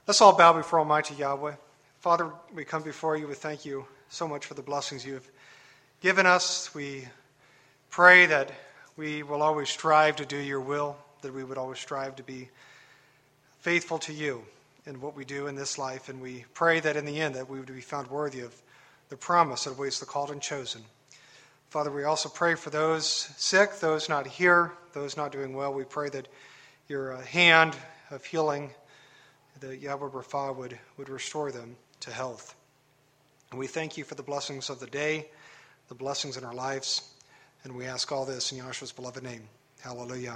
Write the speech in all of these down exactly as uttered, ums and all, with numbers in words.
Let's all bow before Almighty Yahweh. Father, we come before you. We thank you so much for the blessings you have given us. We pray that we will always strive to do your will, that we would always strive to be faithful to you in what we do in this life. And we pray that in the end that we would be found worthy of the promise that awaits the called and chosen. Father, we also pray for those sick, those not here, those not doing well. We pray that your uh, hand of healing, that Yahweh Rapha would, would restore them to health. And we thank you for the blessings of the day, the blessings in our lives, and we ask all this in Yahshua's beloved name. Hallelujah.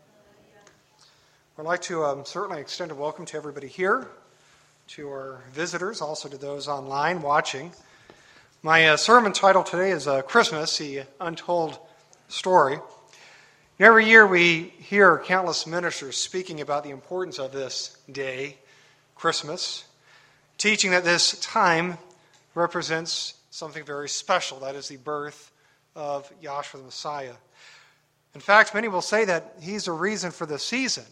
I'd like to um, certainly extend a welcome to everybody here, to our visitors, also to those online watching. My uh, sermon title today is uh, Christmas, the Untold Story. And every year we hear countless ministers speaking about the importance of this day, Christmas, teaching that this time represents something very special, that is the birth of Yahshua the Messiah. In fact, many will say that he's a reason for the season.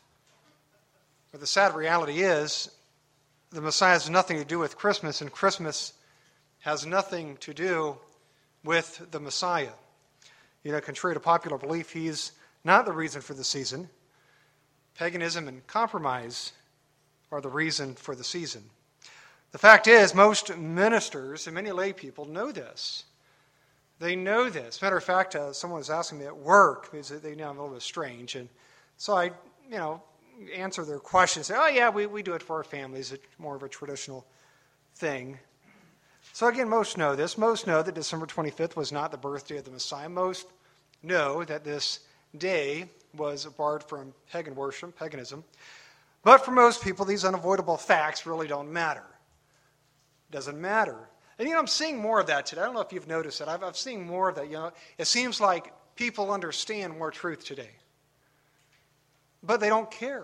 But the sad reality is, the Messiah has nothing to do with Christmas, and Christmas has nothing to do with the Messiah. You know, contrary to popular belief, he's not the reason for the season. Paganism and compromise are the reason for the season. The fact is, most ministers and many lay people know this. They know this. Matter of fact, uh, someone was asking me at work, because they know I'm a little bit strange, and so I, you know, answer their questions. Say, oh yeah, we, we do it for our families. It's more of a traditional thing. So again, most know this. Most know that December twenty-fifth was not the birthday of the Messiah. Most know that this day was barred from pagan worship, paganism. But for most people, these unavoidable facts really don't matter. It doesn't matter. And you know, I'm seeing more of that today. I don't know if you've noticed it. I've, I've seen more of that. You know, it seems like people understand more truth today. But they don't care.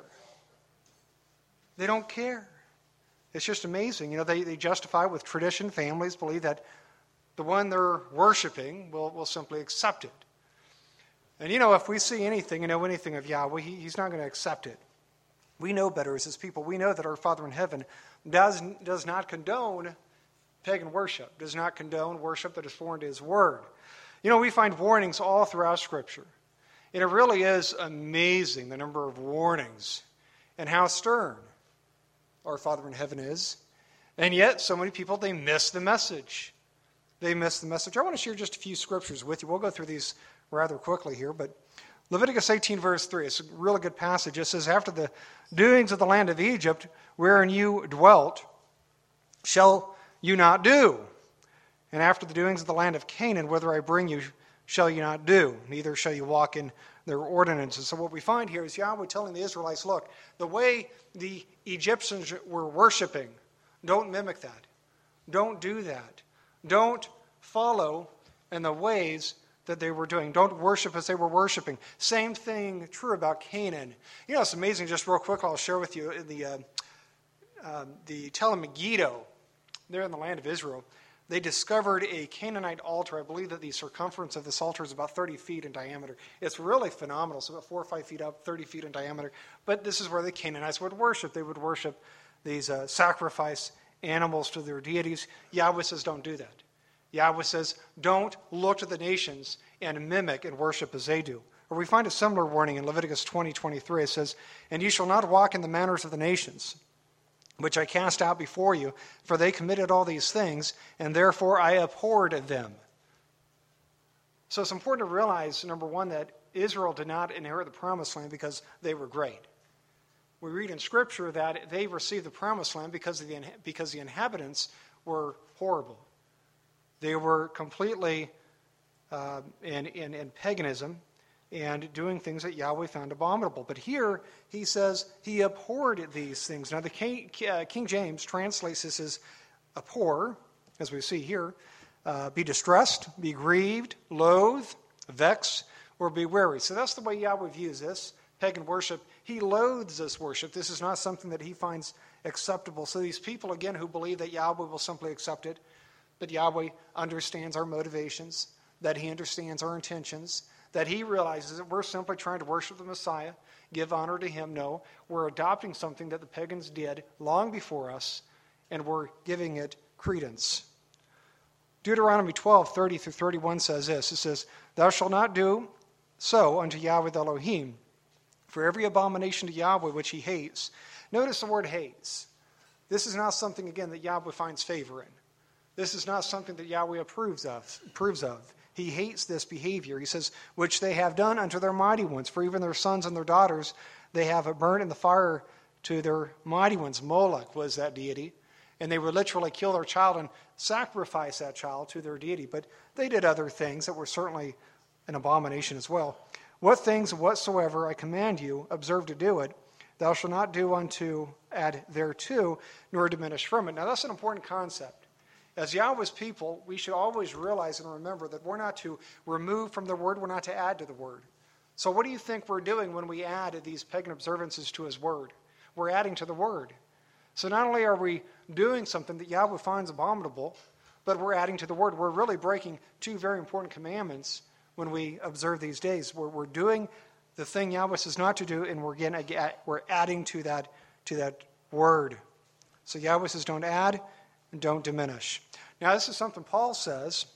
They don't care. It's just amazing. You know, they, they justify with tradition. Families believe that the one they're worshiping will, will simply accept it. And you know, if we see anything and know anything of Yahweh, he, he's not going to accept it. We know better as his people. We know that our Father in heaven does, does not condone pagan worship, does not condone worship that is foreign to his word. You know, we find warnings all throughout Scripture. And it really is amazing the number of warnings and how stern our Father in heaven is. And yet, so many people, they miss the message. They miss the message. I want to share just a few scriptures with you. We'll go through these rather quickly here, but Leviticus eighteen, verse three, it's a really good passage. It says, after the doings of the land of Egypt, wherein you dwelt, shall you not do. And after the doings of the land of Canaan, whither I bring you, shall you not do. Neither shall you walk in their ordinances. So what we find here is Yahweh telling the Israelites, look, the way the Egyptians were worshiping, don't mimic that. Don't do that. Don't follow in the ways that they were doing. Don't worship as they were worshiping. Same thing true about Canaan. You know, it's amazing, just real quick, I'll share with you in the, uh, uh, the Tel Megiddo, there in the land of Israel, they discovered a Canaanite altar. I believe that the circumference of this altar is about thirty feet in diameter. It's really phenomenal. It's about four or five feet up, thirty feet in diameter. But this is where the Canaanites would worship. They would worship these uh, sacrifice animals to their deities. Yahweh says, don't do that. Yahweh says, don't look to the nations and mimic and worship as they do. Or we find a similar warning in Leviticus twenty, twenty-three. It says, and you shall not walk in the manners of the nations, which I cast out before you, for they committed all these things, and therefore I abhorred them. So it's important to realize, number one, that Israel did not inherit the promised land because they were great. We read in Scripture that they received the promised land because, of the, because the inhabitants were horrible. They were completely uh, in, in, in paganism and doing things that Yahweh found abominable. But here he says he abhorred these things. Now the King, uh, King James translates this as abhor, as we see here, uh, be distressed, be grieved, loathe, vex, or be weary. So that's the way Yahweh views this, pagan worship. He loathes this worship. This is not something that he finds acceptable. So these people, again, who believe that Yahweh will simply accept it, that Yahweh understands our motivations, that he understands our intentions, that he realizes that we're simply trying to worship the Messiah, give honor to him. No, we're adopting something that the pagans did long before us, and we're giving it credence. Deuteronomy twelve, thirty through thirty-one says this. It says, "Thou shalt not do so unto Yahweh the Elohim, for every abomination to Yahweh which he hates." Notice the word hates. This is not something, again, that Yahweh finds favor in. This is not something that Yahweh approves of. approves of. He hates this behavior. He says, "Which they have done unto their mighty ones, for even their sons and their daughters they have burnt in the fire to their mighty ones." Moloch was that deity. And they would literally kill their child and sacrifice that child to their deity. But they did other things that were certainly an abomination as well. "What things whatsoever I command you, observe to do it. Thou shalt not do unto, add thereto, nor diminish from it." Now that's an important concept. As Yahweh's people, we should always realize and remember that we're not to remove from the word, we're not to add to the word. So what do you think we're doing when we add these pagan observances to his word? We're adding to the word. So not only are we doing something that Yahweh finds abominable, but we're adding to the word. We're really breaking two very important commandments when we observe these days. We're, we're doing the thing Yahweh says not to do, and we're, again, we're adding to that, to that word. So Yahweh says don't add and don't diminish. Now this is something Paul says.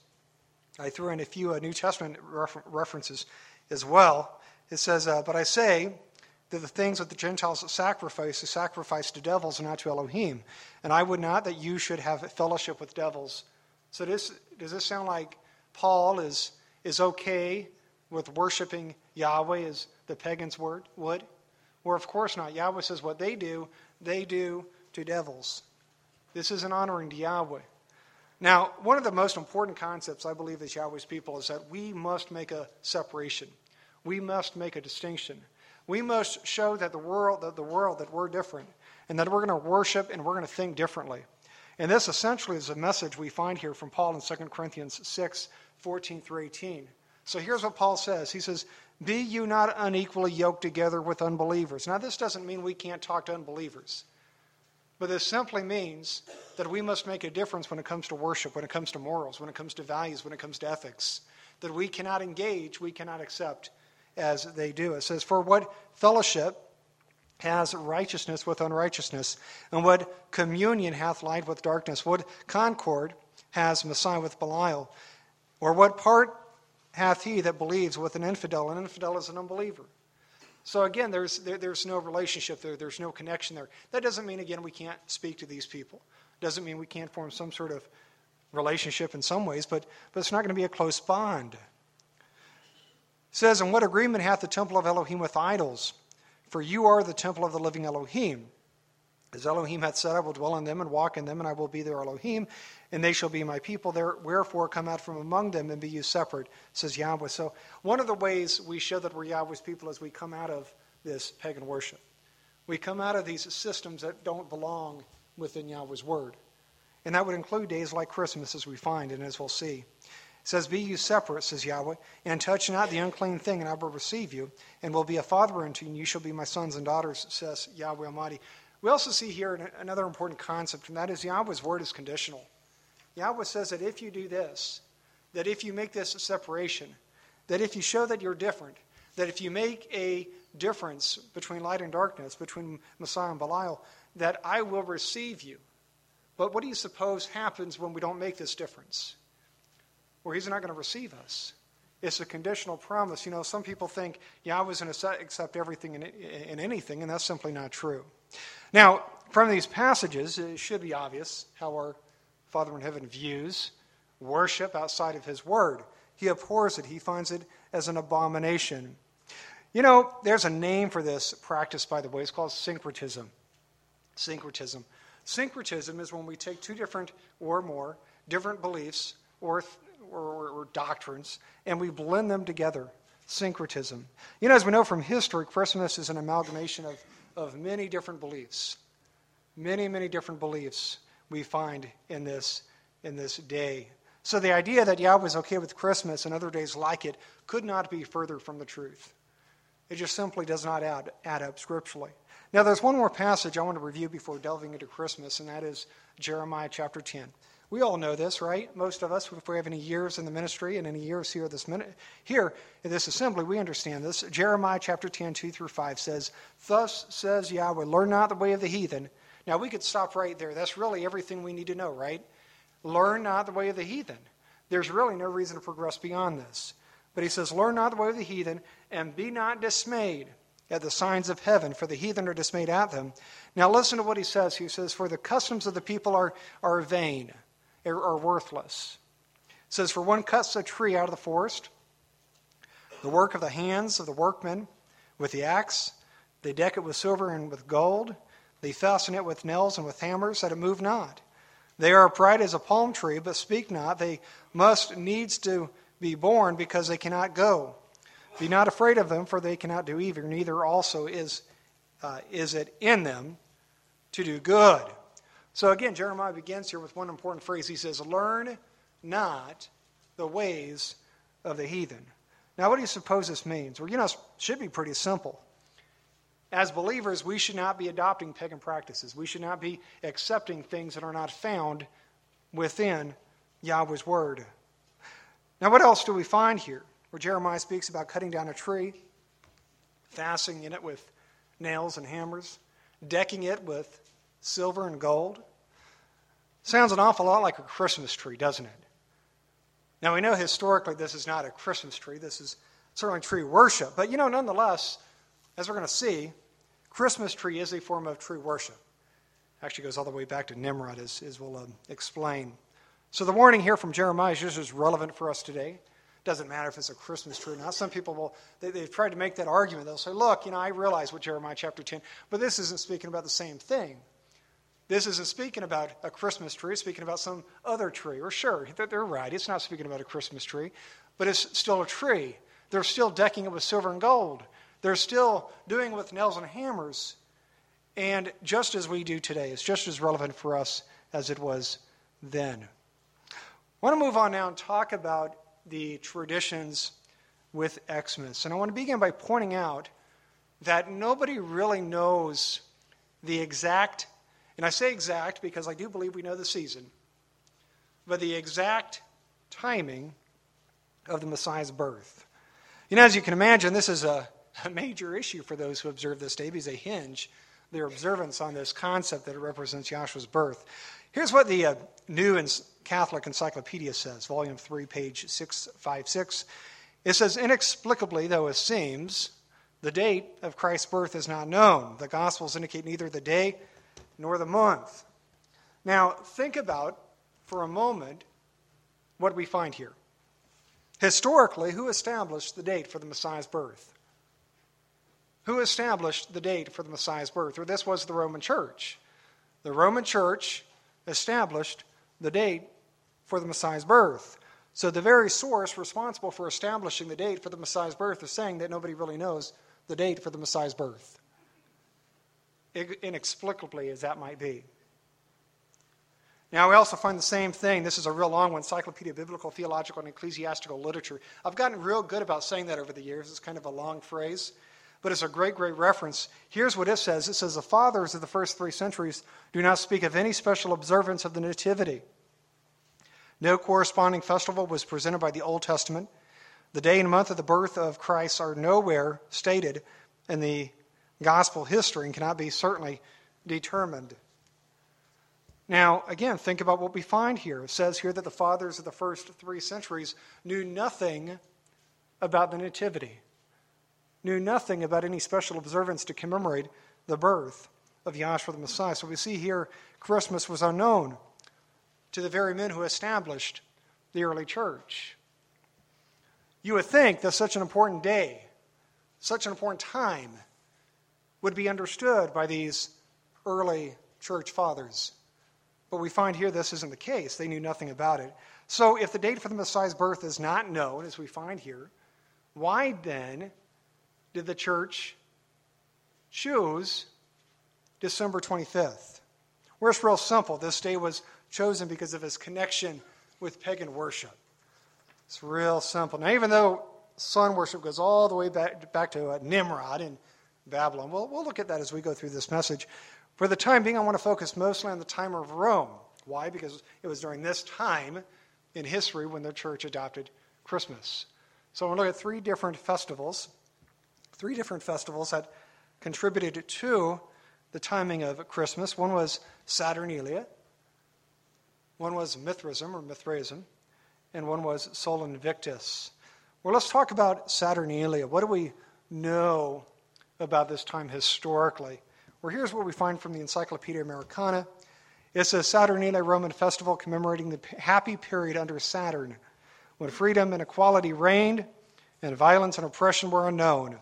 I threw in a few uh, New Testament refer- references as well. It says, uh, "But I say that the things that the Gentiles sacrifice is sacrificed to devils and not to Elohim. And I would not that you should have fellowship with devils." So this, does this sound like Paul is, is okay with worshiping Yahweh as the pagans word would? Well, of course not. Yahweh says what they do, they do to devils. This isn't honoring to Yahweh. Now, one of the most important concepts, I believe, as Yahweh's people is that we must make a separation. We must make a distinction. We must show that the world, that the world, that we're different, and that we're going to worship and we're going to think differently. And this essentially is a message we find here from Paul in Second Corinthians six, fourteen through eighteen. So here's what Paul says. He says, "Be you not unequally yoked together with unbelievers." Now this doesn't mean we can't talk to unbelievers. But this simply means that we must make a difference when it comes to worship, when it comes to morals, when it comes to values, when it comes to ethics. That we cannot engage, we cannot accept as they do. It says, "For what fellowship has righteousness with unrighteousness? And what communion hath light with darkness? What concord has Messiah with Belial? Or what part hath he that believes with an infidel? An infidel is an unbeliever." So again, there's there, there's no relationship there. There's no connection there. That doesn't mean, again, we can't speak to these people. Doesn't mean we can't form some sort of relationship in some ways, but, but it's not going to be a close bond. It says, "And what agreement hath the temple of Elohim with idols? For you are the temple of the living Elohim. As Elohim hath said, I will dwell in them and walk in them, and I will be their Elohim, and they shall be my people. There, wherefore come out from among them and be you separate," says Yahweh. So one of the ways we show that we're Yahweh's people is we come out of this pagan worship. We come out of these systems that don't belong within Yahweh's word. And that would include days like Christmas, as we find and as we'll see. It says, "Be you separate," says Yahweh, "and touch not the unclean thing, and I will receive you, and will be a father unto you, and you shall be my sons and daughters," says Yahweh Almighty. We also see here another important concept, and that is Yahweh's word is conditional. Yahweh says that if you do this, that if you make this separation, that if you show that you're different, that if you make a difference between light and darkness, between Messiah and Belial, that I will receive you. But what do you suppose happens when we don't make this difference? Well, he's not going to receive us. It's a conditional promise. You know, some people think Yahweh's going to accept everything and in anything, and that's simply not true. Now, from these passages, it should be obvious how our Father in heaven views worship outside of his word. He abhors it. He finds it as an abomination. You know, there's a name for this practice, by the way. It's called syncretism. Syncretism. Syncretism is when we take two different or more different beliefs or, or, or doctrines and we blend them together. Syncretism. You know, as we know from history, Christmas is an amalgamation of, of many different beliefs. Many, many different beliefs we find in this, in this day. So the idea that Yahweh is okay with Christmas and other days like it could not be further from the truth. It just simply does not add, add up scripturally. Now there's one more passage I want to review before delving into Christmas, and that is Jeremiah chapter ten. We all know this, right? Most of us, if we have any years in the ministry and any years here this minute, here in this assembly, we understand this. Jeremiah chapter ten, two through five says, "Thus says Yahweh, learn not the way of the heathen." Now we could stop right there. That's really everything we need to know, right? Learn not the way of the heathen. There's really no reason to progress beyond this. But he says, learn not the way of the heathen, and be not dismayed at the signs of heaven, for the heathen are dismayed at them. Now listen to what he says. He says, for the customs of the people are, are vain, are worthless. It says, for one cuts a tree out of the forest, the work of the hands of the workmen with the axe. They deck it with silver and with gold. They fasten it with nails and with hammers, that it move not. They are upright as a palm tree, but speak not. They must needs to be born, because they cannot go. Be not afraid of them, for they cannot do evil, neither also is, uh, is it in them to do good. So again, Jeremiah begins here with one important phrase. He says, learn not the ways of the heathen. Now, what do you suppose this means? Well, you know, it should be pretty simple. As believers, we should not be adopting pagan practices. We should not be accepting things that are not found within Yahweh's word. Now, what else do we find here? Where Jeremiah speaks about cutting down a tree, fastening in it with nails and hammers, decking it with silver and gold. Sounds an awful lot like a Christmas tree, doesn't it? Now, we know historically this is not a Christmas tree. This is certainly tree worship. But, you know, nonetheless, as we're going to see, Christmas tree is a form of tree worship. Actually goes all the way back to Nimrod, as, as we'll um, explain. So the warning here from Jeremiah is just as relevant for us today. Doesn't matter if it's a Christmas tree or not. Some people will, they, they've tried to make that argument. They'll say, look, you know, I realize what Jeremiah chapter ten, but this isn't speaking about the same thing. This isn't speaking about a Christmas tree. It's speaking about some other tree. Or sure, they're right. It's not speaking about a Christmas tree, but it's still a tree. They're still decking it with silver and gold. They're still doing it with nails and hammers. And just as we do today, it's just as relevant for us as it was then. I want to move on now and talk about the traditions with Xmas. And I want to begin by pointing out that nobody really knows the exact, and I say exact because I do believe we know the season, but the exact timing of the Messiah's birth. You know, as you can imagine, this is a, a major issue for those who observe this day because they hinge their observance on this concept that it represents Yahshua's birth. Here's what the uh, New Catholic Encyclopedia says, volume three, page six fifty-six. It says, inexplicably, though it seems, the date of Christ's birth is not known. The Gospels indicate neither the day nor the month. Now, think about, for a moment, what we find here. Historically, who established the date for the Messiah's birth? Who established the date for the Messiah's birth? Or this was the Roman Church. The Roman Church established the date for the Messiah's birth. So the very source responsible for establishing the date for the Messiah's birth is saying that nobody really knows the date for the Messiah's birth. Inexplicably as that might be. Now we also find the same thing. This is a real long one, Encyclopedia of Biblical, Theological, and Ecclesiastical Literature. I've gotten real good about saying that over the years. It's kind of a long phrase, but it's a great, great reference. Here's what it says. It says, the fathers of the first three centuries do not speak of any special observance of the Nativity. No corresponding festival was presented by the Old Testament. The day and month of the birth of Christ are nowhere stated in the gospel history and cannot be certainly determined. Now, again, think about what we find here. It says here that the fathers of the first three centuries knew nothing about the Nativity, knew nothing about any special observance to commemorate the birth of Yahshua the Messiah. So we see here Christmas was unknown to the very men who established the early church. You would think that such an important day, such an important time, would be understood by these early church fathers. But we find here this isn't the case. They knew nothing about it. So if the date for the Messiah's birth is not known, as we find here, why then did the church choose December twenty-fifth? Well, it's real simple. This day was chosen because of his connection with pagan worship. It's real simple. Now, even though sun worship goes all the way back, back to uh, Nimrod in Babylon, we'll, we'll look at that as we go through this message. For the time being, I want to focus mostly on the time of Rome. Why? Because it was during this time in history when the church adopted Christmas. So we'll look at three different festivals, three different festivals that contributed to the timing of Christmas. One was Saturnalia, one was Mithraism or Mithraism, and one was Sol Invictus. Well, let's talk about Saturnalia. What do we know about this time historically? Well, here's what we find from the Encyclopedia Americana. It's a Saturnalia Roman festival commemorating the happy period under Saturn, when freedom and equality reigned and violence and oppression were unknown.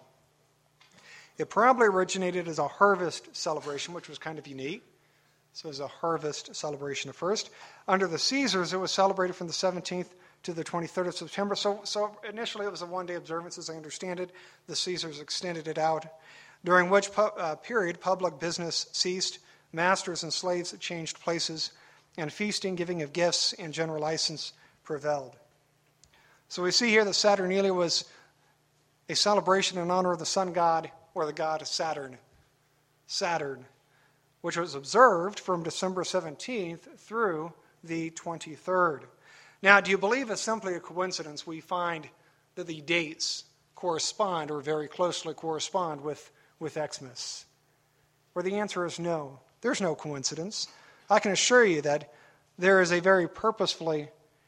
It probably originated as a harvest celebration, which was kind of unique. So it was a harvest celebration at first. Under the Caesars, it was celebrated from the seventeenth to the twenty-third of September. So, so initially it was a one-day observance, as I understand it. The Caesars extended it out, during which pu- uh, period public business ceased, masters and slaves changed places, and feasting, giving of gifts, and general license prevailed. So we see here that Saturnalia was a celebration in honor of the sun god, or the god Saturn. Saturn, which was observed from December seventeenth through the twenty-third. Now, do you believe it's simply a coincidence we find that the dates correspond or very closely correspond with, with Xmas? Well, the answer is no. There's no coincidence. I can assure you that there is a very purposefully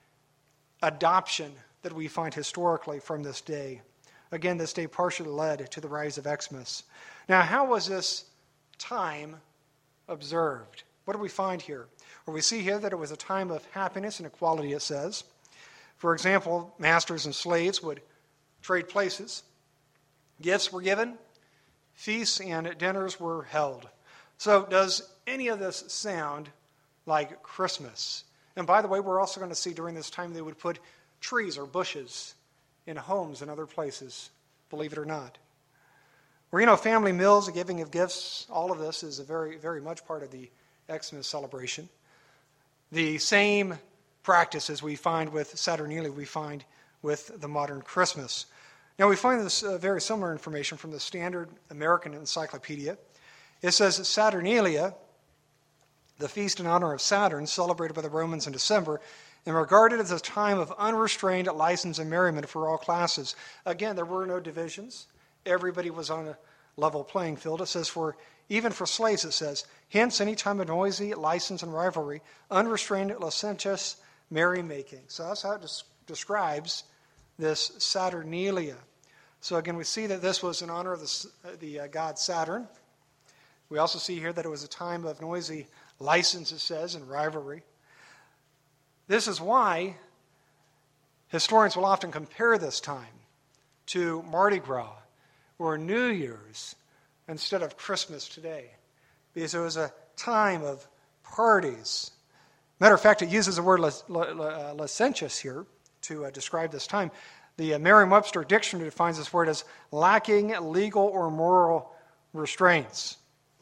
adoption that we find historically from this day. Again, this day partially led to the rise of Xmas. Now, how was this time observed? What do we find here? Well, we see here that it was a time of happiness and equality, it says. For example, masters and slaves would trade places. Gifts were given. Feasts and dinners were held. So does any of this sound like Christmas? And by the way, we're also going to see during this time they would put trees or bushes in homes and other places, believe it or not. Or, you know, family meals, the giving of gifts, all of this is a very, very much part of the Xmas celebration. The same practices we find with Saturnalia we find with the modern Christmas. Now, we find this uh, very similar information from the Standard American Encyclopedia. It says that Saturnalia, the feast in honor of Saturn, celebrated by the Romans in December, and regarded as a time of unrestrained license and merriment for all classes. Again, there were no divisions. Everybody was on a level playing field. It says, for even for slaves, it says, hence any time of noisy license and rivalry, unrestrained, licentious merrymaking. So that's how it des- describes this Saturnalia. So again, we see that this was in honor of the, the uh, god Saturn. We also see here that it was a time of noisy license, it says, and rivalry. This is why historians will often compare this time to Mardi Gras or New Year's instead of Christmas today, because it was a time of parties. Matter of fact, it uses the word licentious here to uh, describe this time. The uh, Merriam-Webster Dictionary defines this word as lacking legal or moral restraints.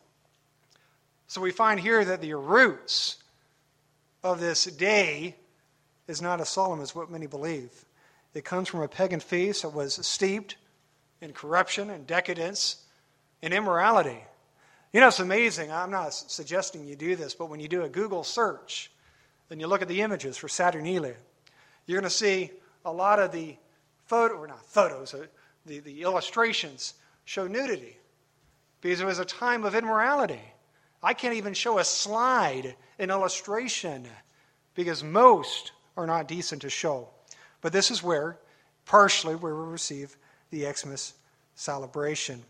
So we find here that the roots of this day is not as solemn as what many believe. It comes from a pagan feast that was steeped in corruption and decadence and immorality. You know, it's amazing. I'm not suggesting you do this, but when you do a Google search, then you look at the images for Saturnalia, you're going to see a lot of the photo, or not photos, uh, the, the illustrations show nudity because it was a time of immorality. I can't even show a slide, an illustration, because most are not decent to show. But this is where, partially, where we receive the Xmas celebration.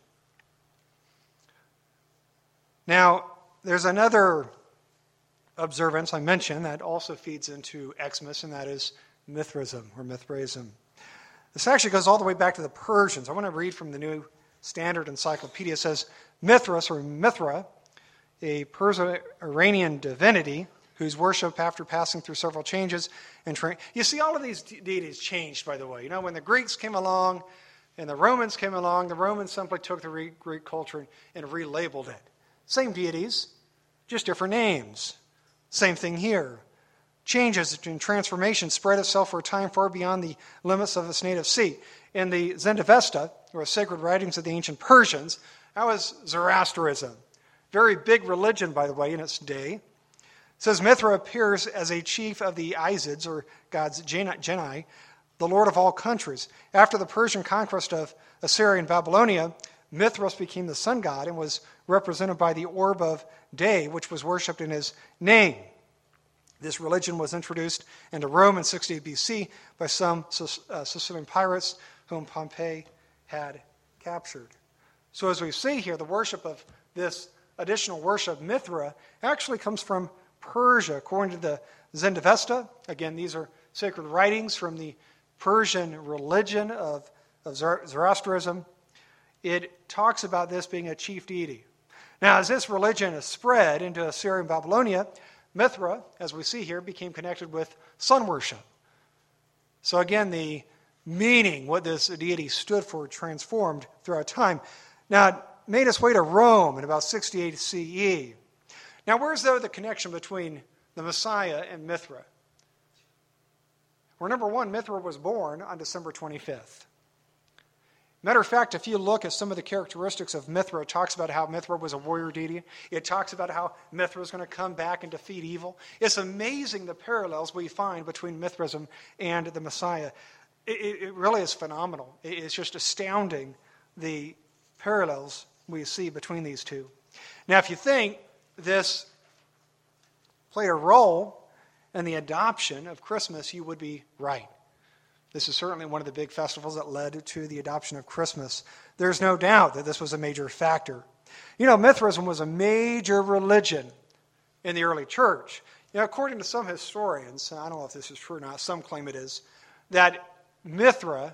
Now, there's another observance I mentioned that also feeds into Xmas, and that is Mithraism or Mithraism. This actually goes all the way back to the Persians. I want to read from the New Standard Encyclopedia. It says, Mithras or Mithra, a Perso-Iranian divinity whose worship, after passing through several changes and tra- you see, all of these de- deities changed, by the way. You know, when the Greeks came along and the Romans came along, the Romans simply took the re- Greek culture and, and relabeled it. Same deities, just different names. Same thing here. Changes and transformation spread itself for a time far beyond the limits of its native seat. In the Zendavesta, or sacred writings of the ancient Persians, that was Zoroastrianism. Very big religion, by the way, in its day. says Mithra appears as a chief of the Izids, or God's Genii, the lord of all countries. After the Persian conquest of Assyria and Babylonia, Mithras became the sun god and was represented by the orb of day, which was worshipped in his name. This religion was introduced into Rome in sixty B C by some Sicilian pirates whom Pompey had captured. So as we see here, the worship of this additional worship, Mithra, actually comes from Persia. According to the Zendavesta, again, these are sacred writings from the Persian religion of, of Zoroastrianism. It talks about this being a chief deity. Now, as this religion is spread into Assyria and Babylonia, Mithra, as we see here, became connected with sun worship. So again, the meaning, what this deity stood for, transformed throughout time. Now, it made its way to Rome in about sixty-eight C E. Now, where's there the connection between the Messiah and Mithra? Well, number one, Mithra was born on December twenty-fifth. Matter of fact, if you look at some of the characteristics of Mithra, it talks about how Mithra was a warrior deity. It talks about how Mithra is going to come back and defeat evil. It's amazing the parallels we find between Mithraism and the Messiah. It, it really is phenomenal. It's just astounding, the parallels we see between these two. Now, if you think this played a role in the adoption of Christmas, you would be right. This is certainly one of the big festivals that led to the adoption of Christmas. There's no doubt that this was a major factor. You know, Mithraism was a major religion in the early church. You know, according to some historians, I don't know if this is true or not, some claim it is, that Mithra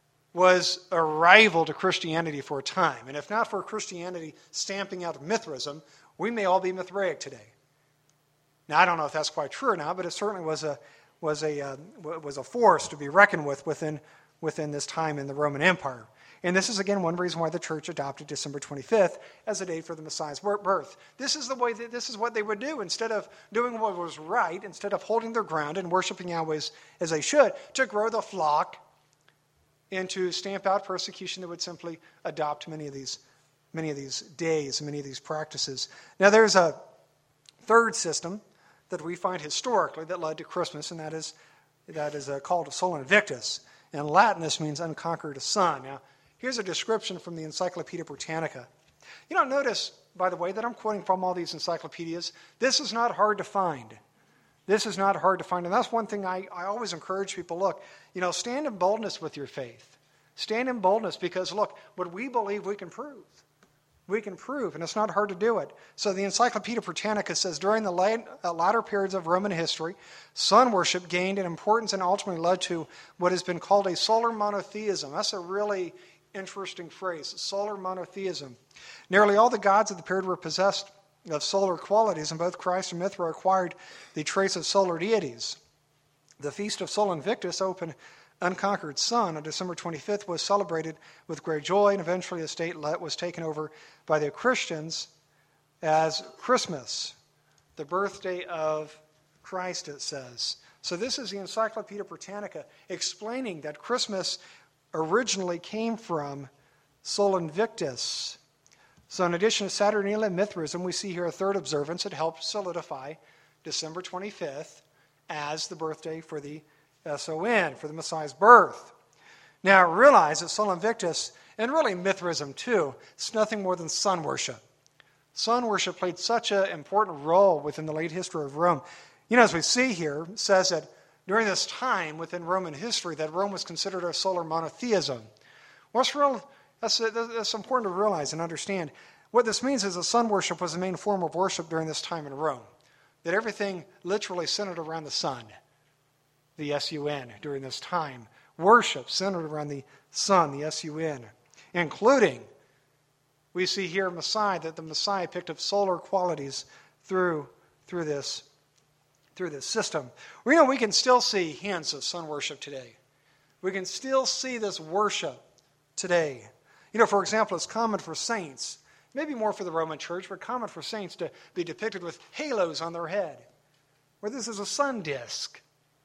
was a rival to Christianity for a time. And if not for Christianity stamping out Mithraism, we may all be Mithraic today. Now, I don't know if that's quite true or not, but it certainly was a was a uh, was a force to be reckoned with within within this time in the Roman Empire. And this is, again, one reason why the church adopted December twenty-fifth as a date for the Messiah's birth. This is the way that, this is what they would do. Instead of doing what was right, instead of holding their ground and worshiping Yahweh as, as they should, to grow the flock and to stamp out persecution, that would simply adopt many of these many of these days, many of these practices. Now, there's a third system that we find historically that led to Christmas, and that is that is uh, called Sol Invictus. In Latin, this means unconquered sun. Now, here's a description from the Encyclopedia Britannica. You know, notice, by the way, that I'm quoting from all these encyclopedias. This is not hard to find. This is not hard to find. And that's one thing I, I always encourage people. Look, you know, stand in boldness with your faith. Stand in boldness because, look, what we believe we can prove. We can prove, and it's not hard to do it. So the Encyclopedia Britannica says, during the late, uh, latter periods of Roman history, sun worship gained in importance and ultimately led to what has been called a solar monotheism. That's a really interesting phrase, solar monotheism. Nearly all the gods of the period were possessed of solar qualities, and both Christ and Mithra acquired the traits of solar deities. The feast of Sol Invictus, open unconquered sun, on December twenty-fifth, was celebrated with great joy, and eventually the state was taken over by the Christians as Christmas, the birthday of Christ, it says. So this is the Encyclopedia Britannica explaining that Christmas originally came from Sol Invictus. So in addition to Saturnalia and Mithraism, we see here a third observance that helps solidify December twenty-fifth as the birthday for the S O N, for the Messiah's birth. Now, realize that Sol Invictus, and really Mithraism too, it's nothing more than sun worship. Sun worship played such an important role within the late history of Rome. You know, as we see here, it says that during this time within Roman history that Rome was considered a solar monotheism. What's real? That's, that's important to realize and understand. What this means is that sun worship was the main form of worship during this time in Rome. That everything literally centered around the sun. The S U N, during this time. Worship centered around the sun, the S U N. Including, we see here Messiah, that the Messiah picked up solar qualities through, through, this, through this system. We know we can still see hints of sun worship today. We can still see this worship today. You know, for example, it's common for saints, maybe more for the Roman Church, but common for saints to be depicted with halos on their head, where this is a sun disk.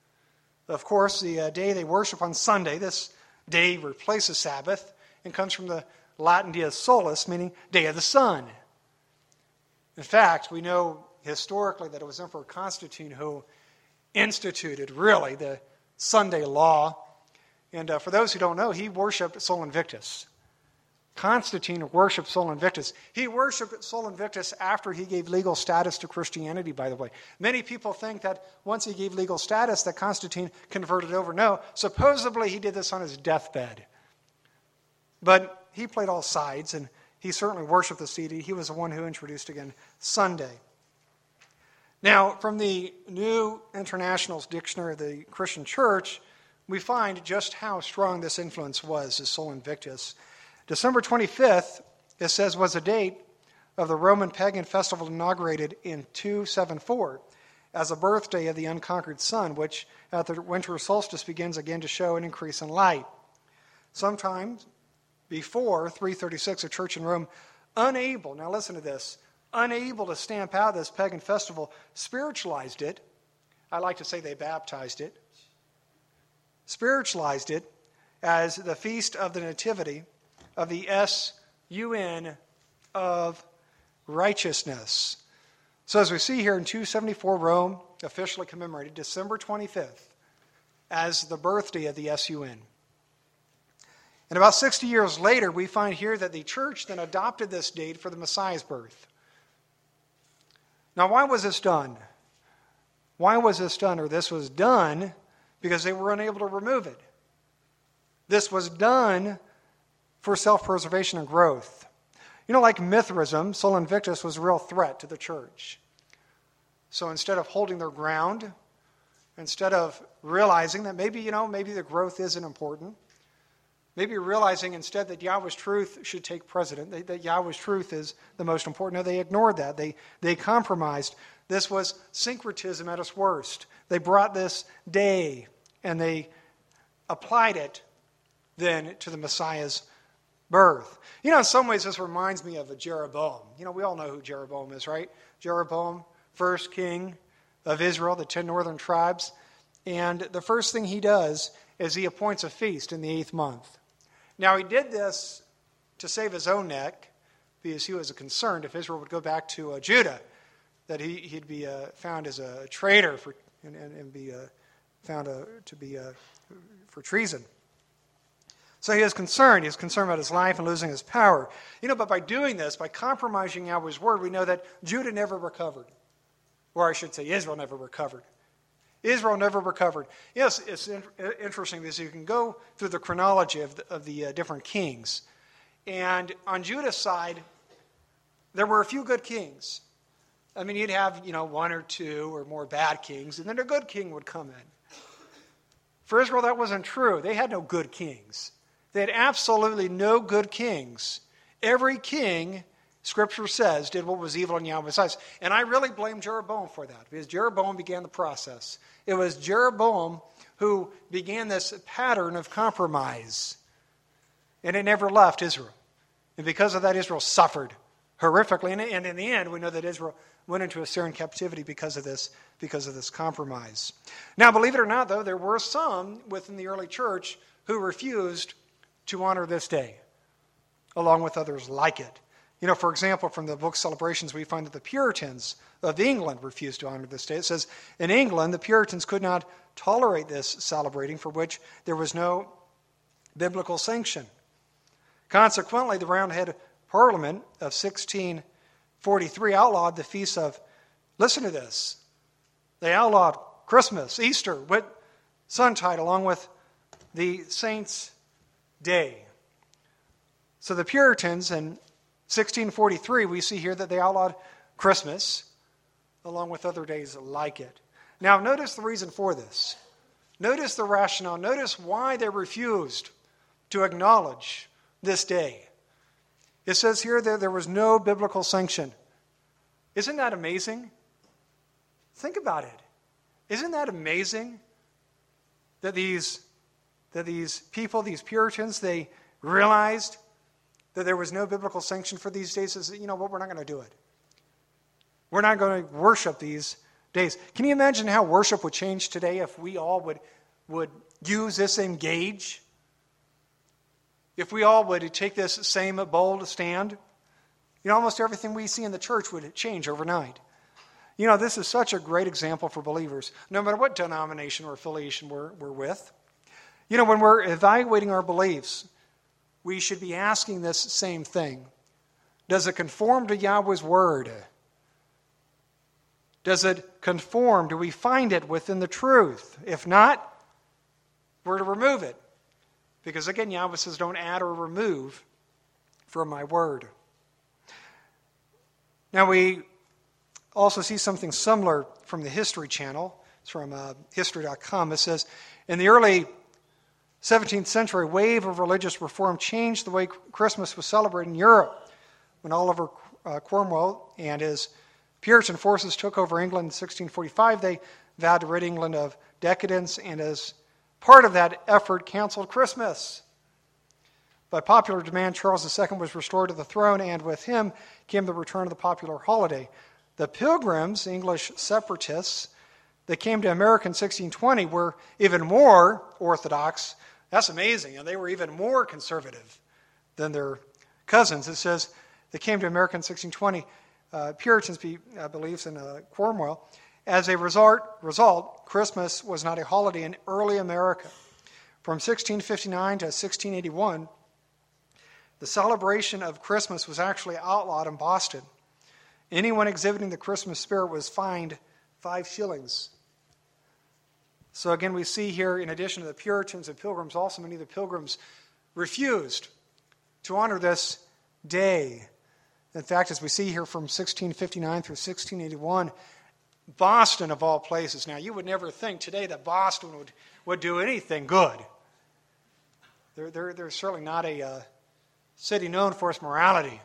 Of course, the uh, day they worship on Sunday, this day replaces Sabbath and comes from the Latin dia solis, meaning day of the sun. In fact, we know historically that it was Emperor Constantine who instituted, really, the Sunday law. And uh, for those who don't know, he worshipped Sol Invictus. Constantine worshipped Sol Invictus. He worshipped Sol Invictus after he gave legal status to Christianity, by the way. Many people think that once he gave legal status that Constantine converted over. No, supposedly he did this on his deathbed. But he played all sides, and he certainly worshipped the deity. He was the one who introduced, again, Sunday. Now, from the New International Dictionary of the Christian Church, we find just how strong this influence was, as Sol Invictus. December twenty-fifth, it says, was a date of the Roman pagan festival inaugurated in two seventy-four as a birthday of the unconquered sun, which at the winter solstice begins again to show an increase in light. Sometimes before three thirty-six, a church in Rome, unable, now listen to this, unable to stamp out this pagan festival, spiritualized it. I like to say they baptized it. Spiritualized it as the Feast of the Nativity of the S U N of righteousness. So as we see here in two seventy-four, Rome officially commemorated December twenty-fifth as the birthday of the S U N. And about sixty years later, we find here that the church then adopted this date for the Messiah's birth. Now, why was this done? Why was this done? Or this was done because they were unable to remove it. This was done for self-preservation and growth. You know, like Mithraism, Sol Invictus was a real threat to the church. So instead of holding their ground, instead of realizing that maybe, you know, maybe the growth isn't important, maybe realizing instead that Yahweh's truth should take precedent, that, that Yahweh's truth is the most important. No, they ignored that. They, they compromised. This was syncretism at its worst. They brought this day and they applied it then to the Messiah's birth. You know, in some ways this reminds me of a Jeroboam. You know, we all know who Jeroboam is, right? Jeroboam, first king of Israel, the ten northern tribes. And the first thing he does is he appoints a feast in the eighth month. Now, he did this to save his own neck because he was concerned if Israel would go back to uh, Judah, that he, he'd be uh, found as a traitor for, and, and, and be uh, found uh, to be uh, for treason. So he is concerned. He is concerned about his life and losing his power. You know, but by doing this, by compromising Yahweh's word, we know that Judah never recovered. Or I should say Israel never recovered. Israel never recovered. Yes, it's interesting because you can go through the chronology of the, of the uh, different kings. And on Judah's side, there were a few good kings. I mean, you'd have, you know, one or two or more bad kings, and then a good king would come in. For Israel, that wasn't true. They had no good kings. They had absolutely no good kings. Every king, Scripture says, did what was evil in Yahweh's eyes. And I really blame Jeroboam for that, because Jeroboam began the process. It was Jeroboam who began this pattern of compromise. And it never left Israel. And because of that, Israel suffered horrifically. And in the end, we know that Israel went into Assyrian captivity because of this, because of this compromise. Now, believe it or not, though, there were some within the early church who refused to honor this day, along with others like it. You know, for example, from the book Celebrations, we find that the Puritans of England refused to honor this day. It says, in England, the Puritans could not tolerate this celebrating, for which there was no biblical sanction. Consequently, the Roundhead Parliament of sixteen forty-three outlawed the feast of, listen to this, they outlawed Christmas, Easter, Whitsuntide, along with the Saints' Day. So the Puritans in sixteen forty-three, we see here that they outlawed Christmas, along with other days like it. Now, notice the reason for this. Notice the rationale. Notice why they refused to acknowledge this day. It says here that there was no biblical sanction. Isn't that amazing? Think about it. Isn't that amazing that these, that these people, these Puritans, they realized that there was no biblical sanction for these days? Is, you know what, we're not going to do it. We're not going to worship these days. Can you imagine how worship would change today if we all would, would use this engage? If we all would take this same bold stand? You know, almost everything we see in the church would change overnight. You know, this is such a great example for believers, no matter what denomination or affiliation we're, we're with. You know, when we're evaluating our beliefs, we should be asking this same thing. Does it conform to Yahweh's word? Does it conform? Do we find it within the truth? If not, we're to remove it. Because again, Yahweh says, don't add or remove from my word. Now we also see something similar from the History Channel. It's from uh, history dot com. It says, in the early seventeenth century, a wave of religious reform changed the way Christmas was celebrated in Europe. When Oliver uh, Cromwell and his Puritan forces took over England in sixteen forty-five, they vowed to rid England of decadence, and as part of that effort, canceled Christmas. By popular demand, Charles the Second was restored to the throne, and with him came the return of the popular holiday. The Pilgrims, English separatists, that came to America in sixteen twenty were even more orthodox. That's amazing, and they were even more conservative than their cousins. It says they came to America in sixteen twenty. Uh, Puritans be, uh, beliefs in uh, Cromwell. As a result, result, Christmas was not a holiday in early America. From sixteen fifty-nine to sixteen eighty-one, the celebration of Christmas was actually outlawed in Boston. Anyone exhibiting the Christmas spirit was fined five shillings. So again, we see here, in addition to the Puritans and Pilgrims, also many of the Pilgrims refused to honor this day. In fact, as we see here from sixteen fifty-nine through sixteen eighty-one, Boston, of all places. Now, you would never think today that Boston would, would do anything good. They're, they're, they're certainly not a uh, city known for its morality.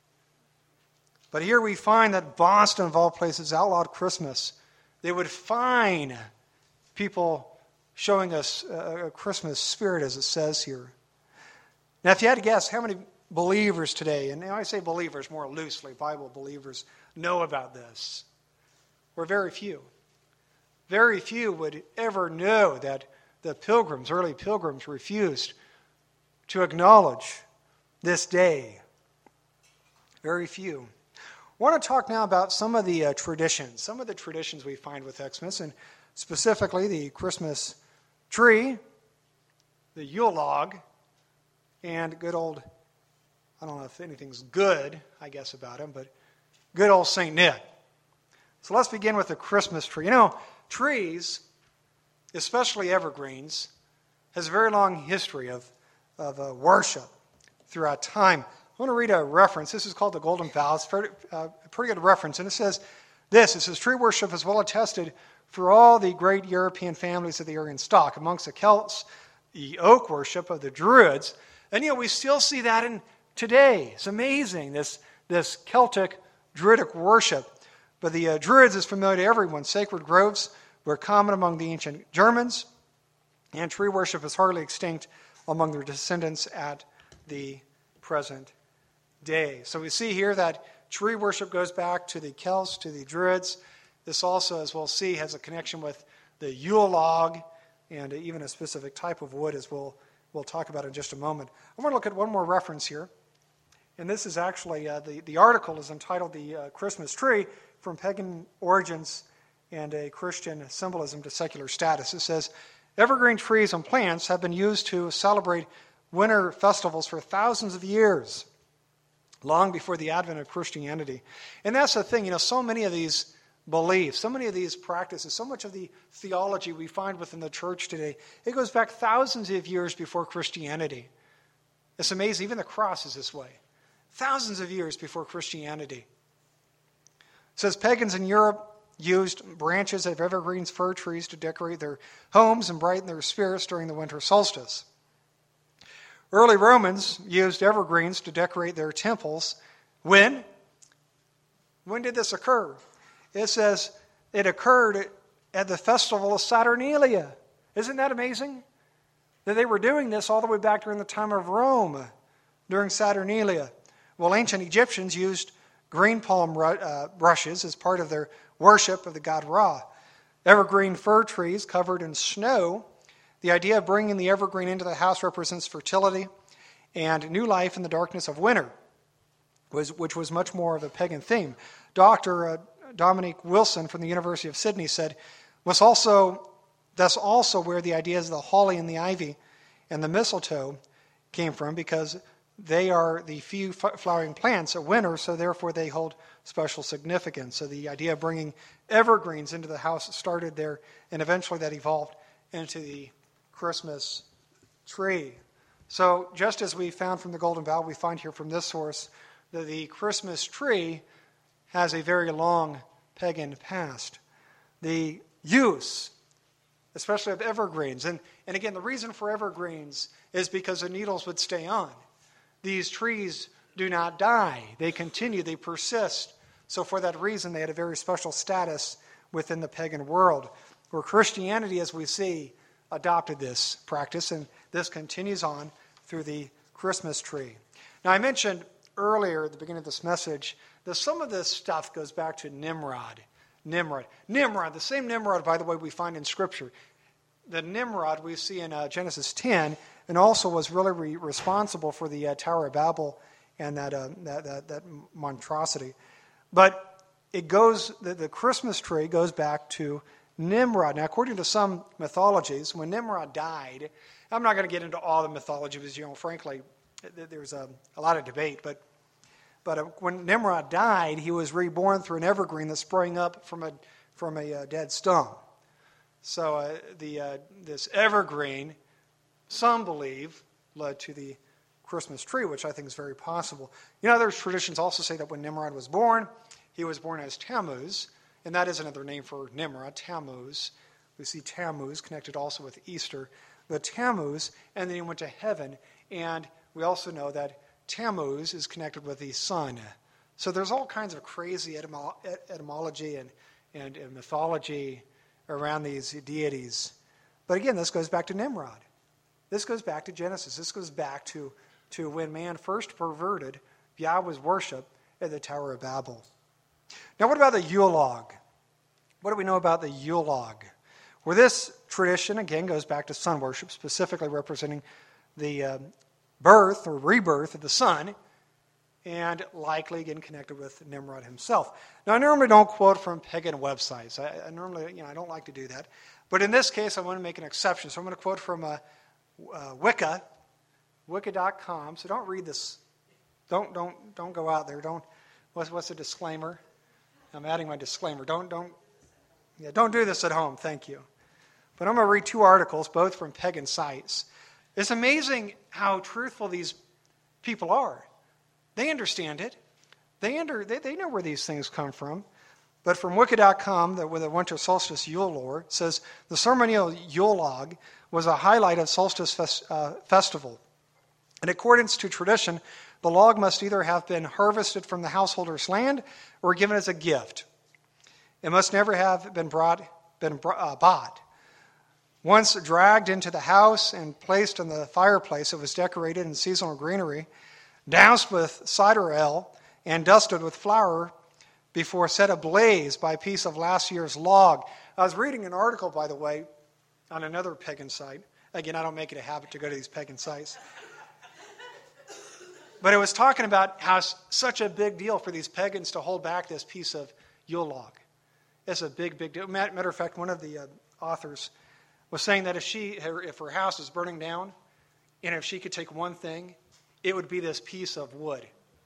But here we find that Boston, of all places, outlawed Christmas. They would fine people showing us a, a Christmas spirit, as it says here. Now, if you had to guess how many believers today, and I say believers more loosely, Bible believers, know about this, or very few. Very few would ever know that the pilgrims, early pilgrims, refused to acknowledge this day. Very few. I want to talk now about some of the uh, traditions, some of the traditions we find with Xmas, and specifically the Christmas tree, the Yule log, and good old, I don't know if anything's good, I guess, about him, but good old Saint Nick. So let's begin with the Christmas tree. You know, trees, especially evergreens, has a very long history of, of uh, worship throughout time. I want to read a reference. This is called the Golden Vow. It's a uh, pretty good reference. And it says this. It says, tree worship is well attested for all the great European families of the Aryan stock. Amongst the Celts, the oak worship of the Druids. And, you know, we still see that in today. It's amazing, this, this Celtic Druidic worship. But the uh, Druids is familiar to everyone. Sacred groves were common among the ancient Germans, and tree worship is hardly extinct among their descendants at the present day. So we see here that tree worship goes back to the Celts, to the Druids. This also, as we'll see, has a connection with the Yule log and even a specific type of wood, as we'll, we'll talk about in just a moment. I want to look at one more reference here. And this is actually, uh, the, the article is entitled The uh, Christmas Tree, from Pagan Origins and a Christian Symbolism to Secular Status. It says, evergreen trees and plants have been used to celebrate winter festivals for thousands of years, long before the advent of Christianity. And that's the thing, you know, so many of these beliefs, so many of these practices, so much of the theology we find within the church today, it goes back thousands of years before Christianity. It's amazing, even the cross is this way. Thousands of years before Christianity. It says pagans in Europe used branches of evergreens, fir trees to decorate their homes and brighten their spirits during the winter solstice. Early Romans used evergreens to decorate their temples. When? When did this occur? It says it occurred at the festival of Saturnalia. Isn't that amazing? That they were doing this all the way back during the time of Rome, during Saturnalia. Well, ancient Egyptians used green palm uh, brushes as part of their worship of the god Ra. Evergreen fir trees covered in snow. The idea of bringing the evergreen into the house represents fertility and new life in the darkness of winter, was, which was much more of a pagan theme. Doctor Uh, Dominic Wilson from the University of Sydney said, was also that's also where the ideas of the holly and the ivy and the mistletoe came from, because they are the few f- flowering plants of winter, so therefore they hold special significance. So the idea of bringing evergreens into the house started there, and eventually that evolved into the Christmas tree. So just as we found from the Golden Bough, we find here from this source that the Christmas tree has a very long pagan past. The use, especially of evergreens, and, and again, the reason for evergreens is because the needles would stay on. These trees do not die. They continue, they persist. So for that reason, they had a very special status within the pagan world, where Christianity, as we see, adopted this practice, and this continues on through the Christmas tree. Now, I mentioned earlier at the beginning of this message that some of this stuff goes back to Nimrod. Nimrod. Nimrod, the same Nimrod, by the way, we find in Scripture. The Nimrod we see in uh, Genesis ten, and also was really re- responsible for the uh, Tower of Babel and that, uh, that, that, that monstrosity. But it goes, the, the Christmas tree goes back to Nimrod. Now, according to some mythologies, when Nimrod died, I'm not going to get into all the mythology because, you know, frankly, there's a, a lot of debate, but but uh, when Nimrod died, he was reborn through an evergreen that sprang up from a from a uh, dead stump. So uh, the uh, this evergreen, some believe, led to the Christmas tree, which I think is very possible. You know, there's traditions also say that when Nimrod was born, he was born as Tammuz, and that is another name for Nimrod, Tammuz. We see Tammuz connected also with Easter. But Tammuz, and then he went to heaven, and we also know that Tammuz is connected with the sun. So there's all kinds of crazy etymo- etymology and, and, and mythology around these deities. But again, this goes back to Nimrod. This goes back to Genesis. This goes back to, to when man first perverted Yahweh's worship at the Tower of Babel. Now, what about the Yule log? What do we know about the Yule log? Well, this tradition, again, goes back to sun worship, specifically representing the uh, birth or rebirth of the sun, and likely, again, connected with Nimrod himself. Now, I normally don't quote from pagan websites. I, I normally, you know, I don't like to do that. But in this case, I want to make an exception. So I'm going to quote from uh, uh, Wicca, wicca dot com. So don't read this. Don't don't don't go out there. Don't. What's what's the disclaimer? I'm adding my disclaimer. Don't don't. Yeah, don't do this at home. Thank you. But I'm going to read two articles, both from pagan sites. It's amazing how truthful these people are. They understand it. They under they, they know where these things come from. But from wicca dot com, the, with the winter solstice Yule lore, it says the ceremonial Yule log was a highlight of solstice fest, uh, festival. In accordance to tradition, the log must either have been harvested from the householder's land or given as a gift. It must never have been brought been uh, bought. Once dragged into the house and placed in the fireplace, it was decorated in seasonal greenery, doused with cider ale, and dusted with flour before set ablaze by a piece of last year's log. I was reading an article, by the way, on another pagan site. Again, I don't make it a habit to go to these pagan sites. But it was talking about how it's such a big deal for these pagans to hold back this piece of Yule log. It's a big, big deal. Matter of fact, one of the uh, authors was saying that if she, her, if her house is burning down, and if she could take one thing, it would be this piece of wood.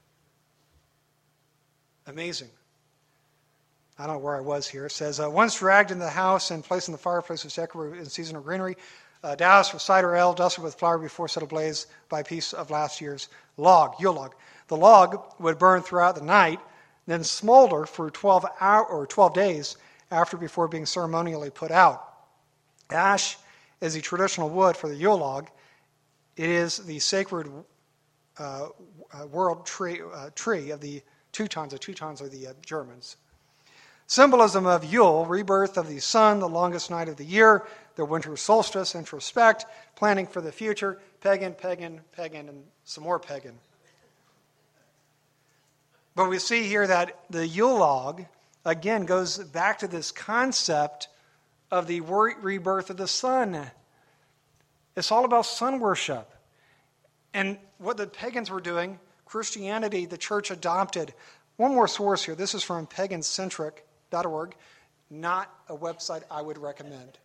Amazing. I don't know where I was here. It says, uh, once dragged into the house and placed in the fireplace was decorated in seasonal greenery, uh, doused with cider ale, dusted with flour before set ablaze by a piece of last year's log, Yule log. The log would burn throughout the night, then smolder for twelve hour or twelve days after before being ceremonially put out. Ash is the traditional wood for the Yule log. It is the sacred uh, world tree, uh, tree of the Teutons. The Teutons are the uh, Germans. Symbolism of Yule, rebirth of the sun, the longest night of the year, the winter solstice, introspect, planning for the future, pagan, pagan, pagan, and some more pagan. But we see here that the Yule log, again, goes back to this concept of the rebirth of the sun. It's all about sun worship. And what the pagans were doing, Christianity, the church adopted. One more source here. This is from pagan centric dot org, not a website I would recommend.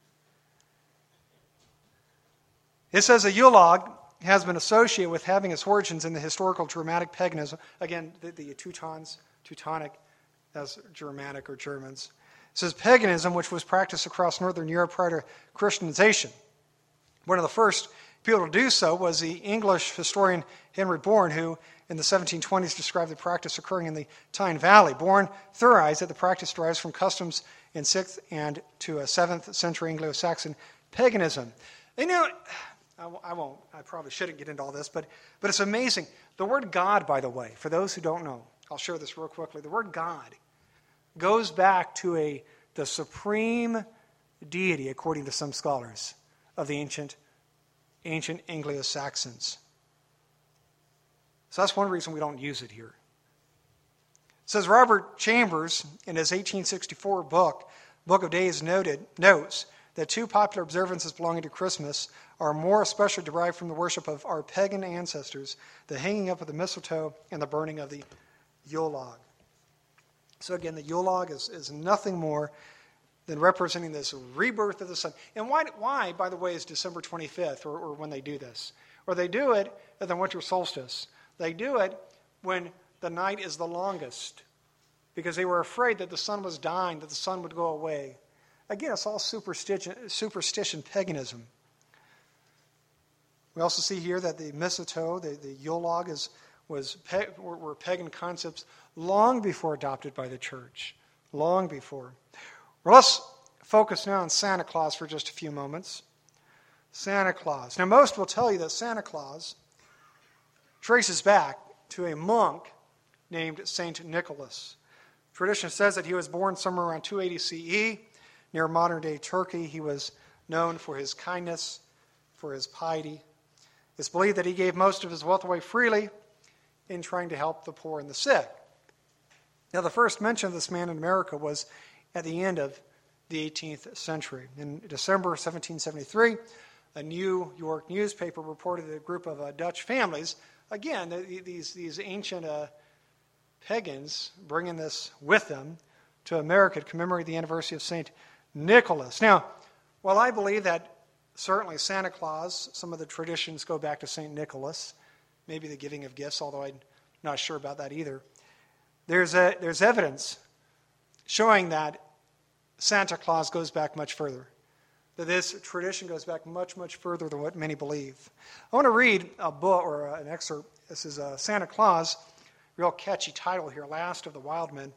It says a Yule log has been associated with having its origins in the historical Germanic paganism. Again, the, the Teutons, Teutonic, as Germanic or Germans. It says paganism, which was practiced across northern Europe prior to Christianization. One of the first people to do so was the English historian Henry Bourne, who in the seventeen twenties described the practice occurring in the Tyne Valley. Bourne theorized that the practice derives from customs in sixth and to a seventh century Anglo-Saxon paganism. You know, I won't, I probably shouldn't get into all this, but, but it's amazing. The word God, by the way, for those who don't know, I'll share this real quickly. The word God goes back to a the supreme deity, according to some scholars, of the ancient, ancient Anglo-Saxons. So that's one reason we don't use it here. It says Robert Chambers, in his eighteen sixty-four book, Book of Days, noted, notes that two popular observances belonging to Christmas are more especially derived from the worship of our pagan ancestors, the hanging up of the mistletoe and the burning of the Yule log. So again, the Yule log is, is nothing more than representing this rebirth of the sun. And why, why by the way, is December twenty-fifth, or, or when they do this? Or they do it at the winter solstice. They do it when the night is the longest, because they were afraid that the sun was dying, that the sun would go away. Again, it's all superstition, superstition paganism. We also see here that the mistletoe, the, the Yule log, is, was pe- were, were pagan concepts long before adopted by the church. Long before. Well, let's focus now on Santa Claus for just a few moments. Santa Claus. Now, most will tell you that Santa Claus traces back to a monk named Saint Nicholas. Tradition says that he was born somewhere around two eighty C E near modern-day Turkey. He was known for his kindness, for his piety. It's believed that he gave most of his wealth away freely in trying to help the poor and the sick. Now, the first mention of this man in America was at the end of the eighteenth century. In December seventeen seventy-three, a New York newspaper reported that a group of uh, Dutch families, again, these, these ancient uh, pagans, bringing this with them to America to commemorate the anniversary of Saint Nicholas. Now, while I believe that certainly Santa Claus, some of the traditions go back to Saint Nicholas, maybe the giving of gifts, although I'm not sure about that either, there's, a, there's evidence showing that Santa Claus goes back much further, that this tradition goes back much, much further than what many believe. I want to read a book or an excerpt. This is uh, Santa Claus, real catchy title here, Last of the Wild Men.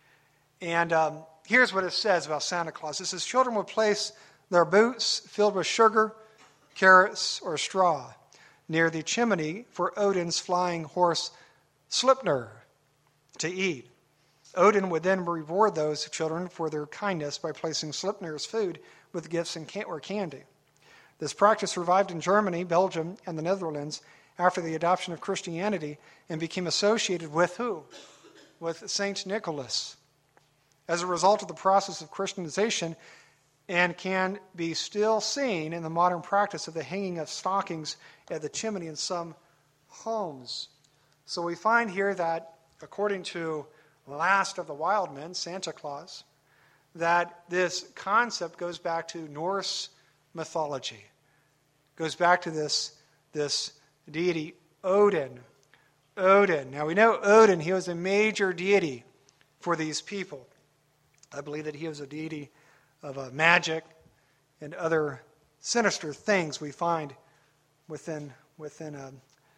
And um, here's what it says about Santa Claus. It says, children would place their boots filled with sugar, carrots, or straw near the chimney for Odin's flying horse Sleipnir to eat. Odin would then reward those children for their kindness by placing Sleipnir's food with gifts and can- or candy. This practice revived in Germany, Belgium, and the Netherlands after the adoption of Christianity and became associated with who? With Saint Nicholas. As a result of the process of Christianization, and can be still seen in the modern practice of the hanging of stockings at the chimney in some homes. So we find here that, according to Last of the Wild Men, Santa Claus, that this concept goes back to Norse mythology. Goes back to this, this deity, Odin. Odin. Now we know Odin, he was a major deity for these people. I believe that he was a deity of uh, magic and other sinister things we find within, within uh,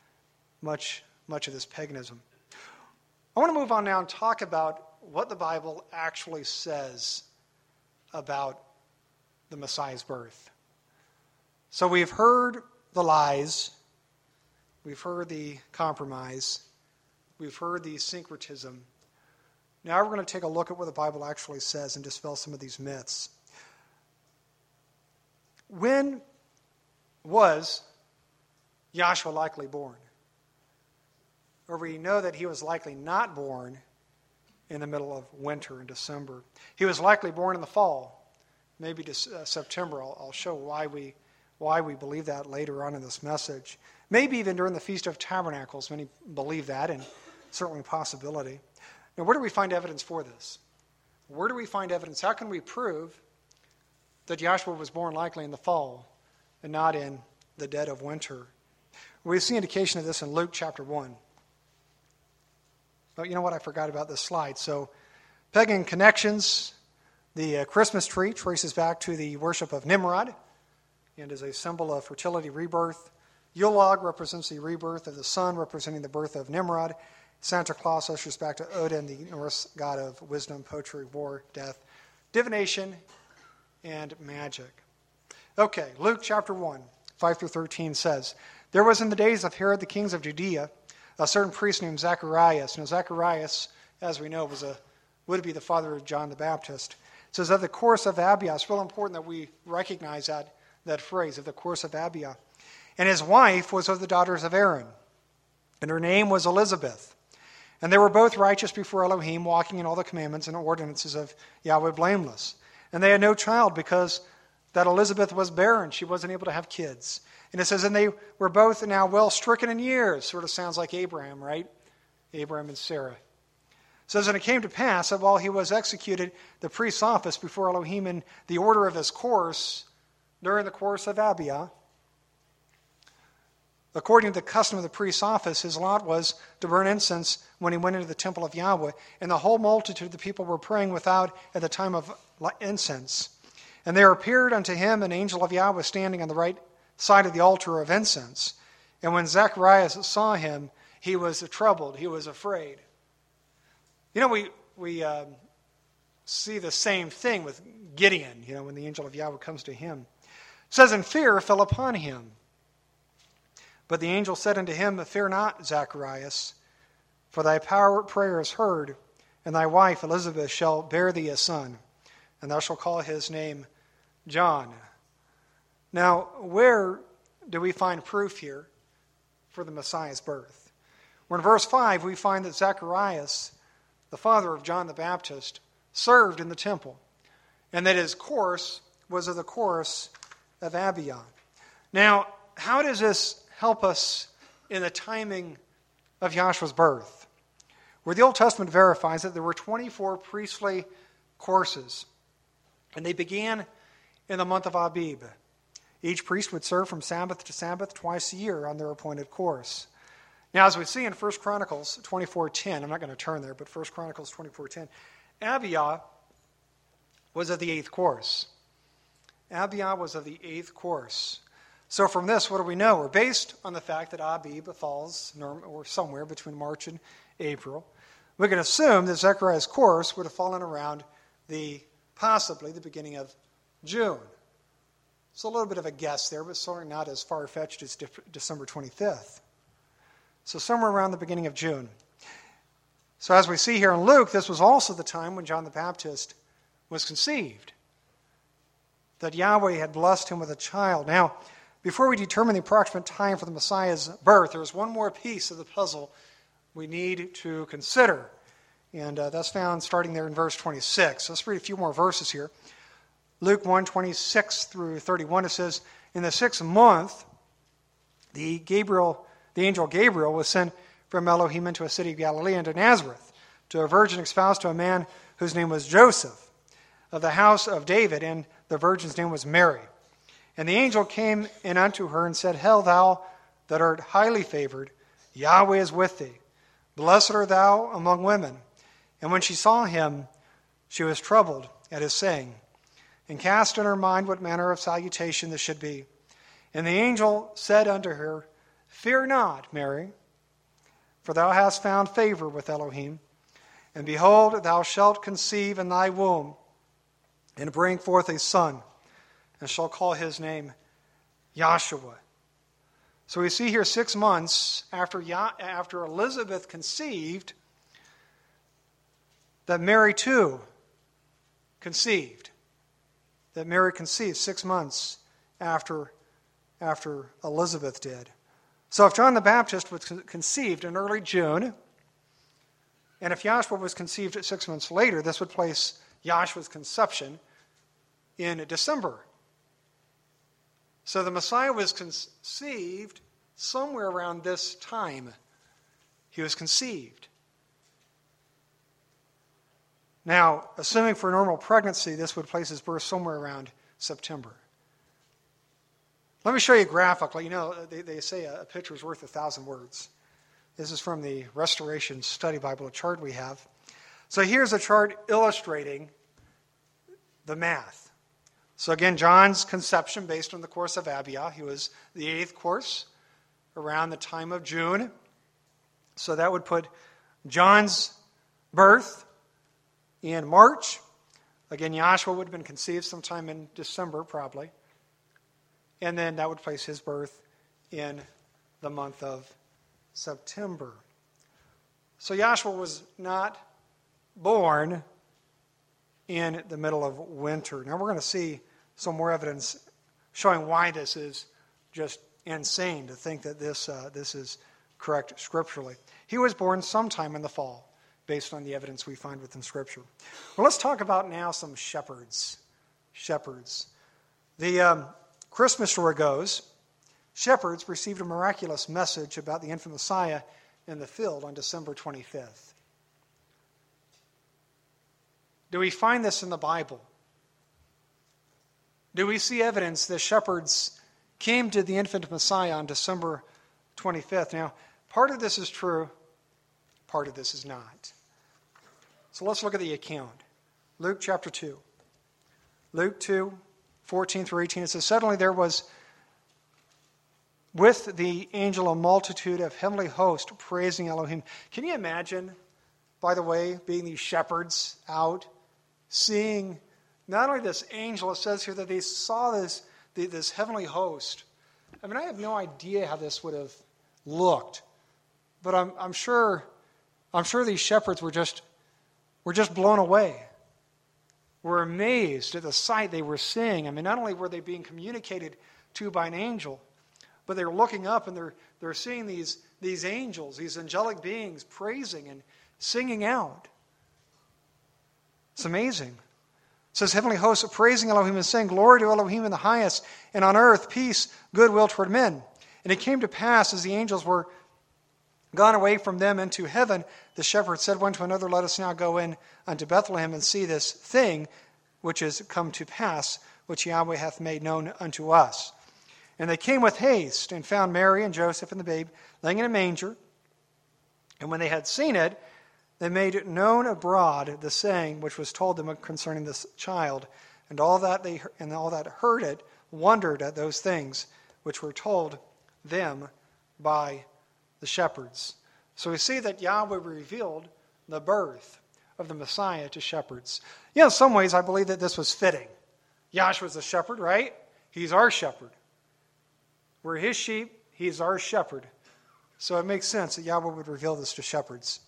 much, much of this paganism. I want to move on now and talk about what the Bible actually says about the Messiah's birth. So we've heard the lies, we've heard the compromise, we've heard the syncretism. Now we're going to take a look at what the Bible actually says and dispel some of these myths. When was Yahshua likely born? Or we know that he was likely not born in the middle of winter in December. He was likely born in the fall, maybe to, uh, September. I'll, I'll show why we why we believe that later on in this message. Maybe even during the Feast of Tabernacles, many believe that, and certainly a possibility. Now, where do we find evidence for this? Where do we find evidence? How can we prove that Yahshua was born likely in the fall and not in the dead of winter? We see indication of this in Luke chapter one. But you know what? I forgot about this slide. So, pagan connections. The uh, Christmas tree traces back to the worship of Nimrod and is a symbol of fertility, rebirth. Yule log represents the rebirth of the sun, representing the birth of Nimrod. Santa Claus ushers back to Odin, the Norse god of wisdom, poetry, war, death, divination, and magic. Okay, Luke chapter one, five through thirteen says, "There was in the days of Herod the king of Judea a certain priest named Zacharias." Now Zacharias, as we know, was a would be the father of John the Baptist. It says, "Of the course of Abia." It's real important that we recognize that, that phrase, of the course of Abia. "And his wife was of the daughters of Aaron, and her name was Elizabeth. And they were both righteous before Elohim, walking in all the commandments and ordinances of Yahweh blameless. And they had no child because that Elizabeth was barren. She wasn't able to have kids. And it says, and they were both now well stricken in years." Sort of sounds like Abraham, right? Abraham and Sarah. It says, "And it came to pass that while he was executed the priest's office before Elohim in the order of his course, during the course of Abia, according to the custom of the priest's office, his lot was to burn incense when he went into the temple of Yahweh. And the whole multitude of the people were praying without at the time of incense. And there appeared unto him an angel of Yahweh standing on the right side of the altar of incense. And when Zacharias saw him, he was troubled, he was afraid." You know, we, we uh, see the same thing with Gideon, you know, when the angel of Yahweh comes to him. It says, "And fear fell upon him. But the angel said unto him, Fear not, Zacharias, for thy power, prayer is heard, and thy wife Elizabeth shall bear thee a son, and thou shalt call his name John." Now, where do we find proof here for the Messiah's birth? Well, in verse five, we find that Zacharias, the father of John the Baptist, served in the temple, and that his course was of the course of Abia. Now, how does this help us in the timing of Yahshua's birth? Where the Old Testament verifies that there were twenty-four priestly courses, and they began in the month of Abib. Each priest would serve from Sabbath to Sabbath twice a year on their appointed course. Now, as we see in First Chronicles twenty-four ten, I'm not going to turn there, but First Chronicles twenty-four ten, Abia was of the eighth course. Abia was of the eighth course. So from this, what do we know? We're based on the fact that Abib falls norm, or somewhere between March and April. We can assume that Zechariah's course would have fallen around the possibly the beginning of June. It's a little bit of a guess there, but certainly not as far-fetched as December twenty-fifth. So somewhere around the beginning of June. So as we see here in Luke, this was also the time when John the Baptist was conceived, that Yahweh had blessed him with a child. Now, before we determine the approximate time for the Messiah's birth, there's one more piece of the puzzle we need to consider. And uh, that's found starting there in verse twenty-six. Let's read a few more verses here. Luke one, twenty-six through thirty-one, it says, "In the sixth month, the Gabriel, the angel Gabriel was sent from Elohim into a city of Galilee, into Nazareth, to a virgin espoused to a man whose name was Joseph, of the house of David, and the virgin's name was Mary. And the angel came in unto her and said, Hail, thou that art highly favored, Yahweh is with thee. Blessed art thou among women. And when she saw him, she was troubled at his saying, and cast in her mind what manner of salutation this should be. And the angel said unto her, Fear not, Mary, for thou hast found favor with Elohim. And behold, thou shalt conceive in thy womb, and bring forth a son, and shall call his name Yahshua. So we see here six months after, Yah- after Elizabeth conceived, that Mary too conceived. That Mary conceived six months after, after Elizabeth did. So if John the Baptist was conceived in early June, and if Yahshua was conceived six months later, this would place Yahshua's conception in December. So the Messiah was conceived somewhere around this time. He was conceived. Now, assuming for normal pregnancy, this would place his birth somewhere around September. Let me show you graphically. You know, they, they say a picture is worth a thousand words. This is from the Restoration Study Bible, a chart we have. So here's a chart illustrating the math. So again, John's conception based on the course of Abia. He was the eighth course around the time of June. So that would put John's birth in March. Again, Yahshua would have been conceived sometime in December, probably. And then that would place his birth in the month of September. So Yahshua was not born in the middle of winter. Now we're going to see some more evidence showing why this is just insane to think that this uh, this is correct scripturally. He was born sometime in the fall, based on the evidence we find within Scripture. Well, let's talk about now some shepherds. Shepherds. The um, Christmas story goes, shepherds received a miraculous message about the infant Messiah in the field on December twenty-fifth. Do we find this in the Bible? Do we see evidence that shepherds came to the infant Messiah on December twenty-fifth? Now, part of this is true, part of this is not. So let's look at the account. Luke chapter two. Luke two, fourteen through eighteen. It says, suddenly there was with the angel a multitude of heavenly hosts praising Elohim. Can you imagine, by the way, being these shepherds out, seeing not only this angel, it says here that they saw this, this heavenly host. I mean, I have no idea how this would have looked, but I'm, I'm sure, I'm sure these shepherds were just, were just blown away. Were amazed at the sight they were seeing. I mean, not only were they being communicated to by an angel, but they were looking up and they're they're seeing these these angels, these angelic beings praising and singing out. It's amazing. It says, heavenly hosts are praising Elohim and saying, glory to Elohim in the highest, and on earth peace, goodwill toward men. And it came to pass, as the angels were gone away from them into heaven, the shepherds said one to another, let us now go in unto Bethlehem and see this thing which is come to pass, which Yahweh hath made known unto us. And they came with haste and found Mary and Joseph and the babe laying in a manger. And when they had seen it, they made known abroad the saying which was told them concerning this child. And all that they and all that heard it wondered at those things which were told them by the shepherds. So we see that Yahweh revealed the birth of the Messiah to shepherds. You know, in some ways, I believe that this was fitting. Yahshua's a shepherd, right? He's our shepherd. We're his sheep. He's our shepherd. So it makes sense that Yahweh would reveal this to shepherds.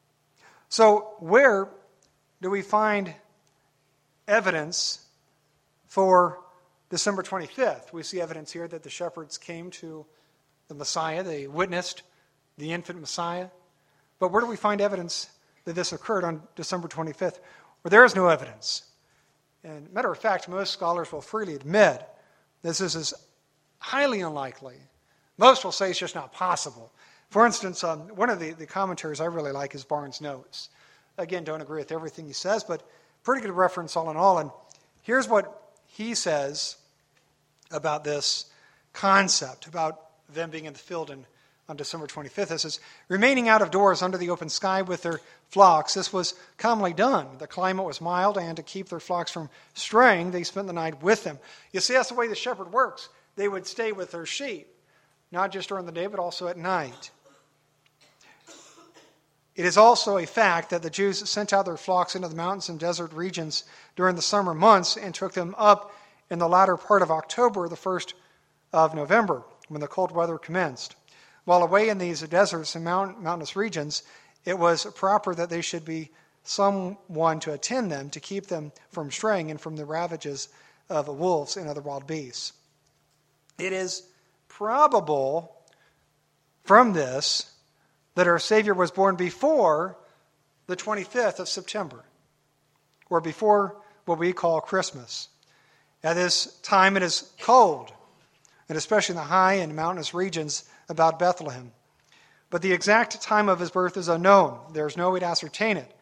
So where do we find evidence for December twenty-fifth? We see evidence here that the shepherds came to the Messiah. They witnessed the infant Messiah. But where do we find evidence that this occurred on December twenty-fifth? Where there is no evidence. And matter of fact, most scholars will freely admit this is highly unlikely. Most will say it's just not possible. For instance, um, one of the, the commentaries I really like is Barnes' Notes. Again, don't agree with everything he says, but pretty good reference all in all. And here's what he says about this concept, about them being in the field in, on December twenty-fifth. It says, remaining out of doors under the open sky with their flocks, this was commonly done. The climate was mild, and to keep their flocks from straying, they spent the night with them. You see, that's the way the shepherd works. They would stay with their sheep, not just during the day, but also at night. It is also a fact that the Jews sent out their flocks into the mountains and desert regions during the summer months and took them up in the latter part of October, the first of November, when the cold weather commenced. While away in these deserts and mount, mountainous regions, it was proper that they should be someone to attend them, to keep them from straying and from the ravages of wolves and other wild beasts. It is probable from this that our Savior was born before the twenty-fifth of September, or before what we call Christmas. At this time it is cold, and especially in the high and mountainous regions about Bethlehem. But the exact time of his birth is unknown. There is no way to ascertain it.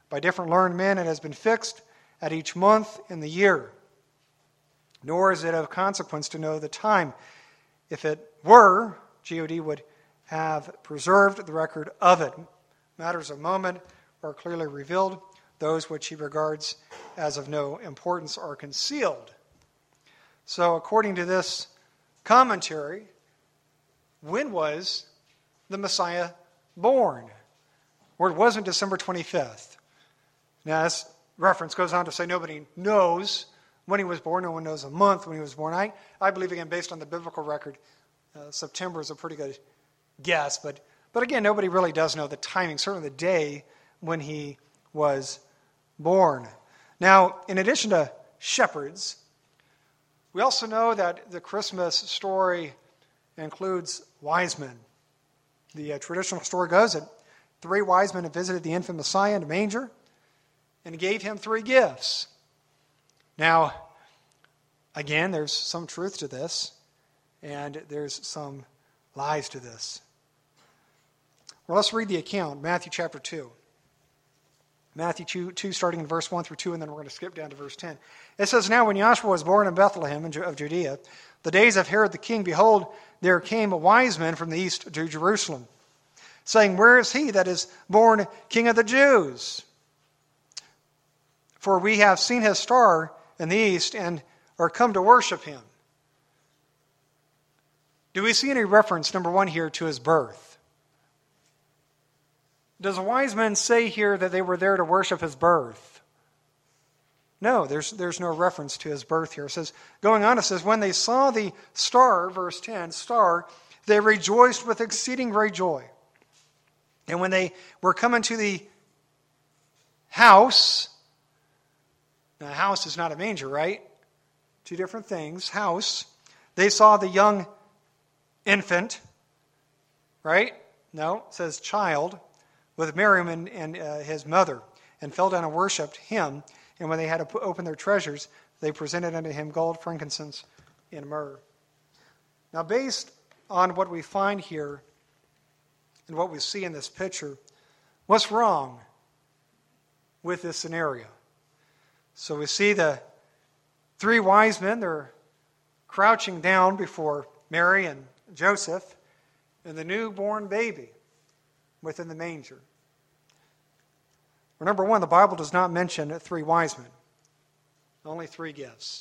By different learned men, it has been fixed at each month in the year. Nor is it of consequence to know the time. If it were, God would have preserved the record of it. Matters of moment are clearly revealed. Those which he regards as of no importance are concealed. So according to this commentary, when was the Messiah born? Or it wasn't December twenty-fifth. Now this reference goes on to say nobody knows when he was born. No one knows a month when he was born. I, I believe, again, based on the biblical record, uh, September is a pretty good guess. But, but again, nobody really does know the timing, certainly the day when he was born. Now, in addition to shepherds, we also know that the Christmas story includes wise men. The uh, traditional story goes that three wise men have visited the infant Messiah in a manger and gave him three gifts. Now, again, there's some truth to this, and there's some lies to this. Well, let's read the account, Matthew chapter two. Matthew two, two, starting in verse one through two, and then we're going to skip down to verse ten. It says, Now when Joshua was born in Bethlehem of Judea, the days of Herod the king, behold, there came a wise men from the east to Jerusalem, saying, Where is he that is born King of the Jews? For we have seen his star in the east and are come to worship him. Do we see any reference, number one, here to his birth? Does the wise men say here that they were there to worship his birth? No, there's, there's no reference to his birth here. It says, going on, it says, when they saw the star, verse ten, star, they rejoiced with exceeding great joy. And when they were coming to the house, now a house is not a manger, right? Two different things. House, they saw the young infant, right? No, it says child, with Miriam and, and uh, his mother, and fell down and worshipped him. And when they had to open their treasures, they presented unto him gold, frankincense, and myrrh. Now, based on what we find here and what we see in this picture, what's wrong with this scenario? So we see the three wise men, they're crouching down before Mary and Joseph and the newborn baby within the manger. Well, number one, the Bible does not mention three wise men. Only three gifts.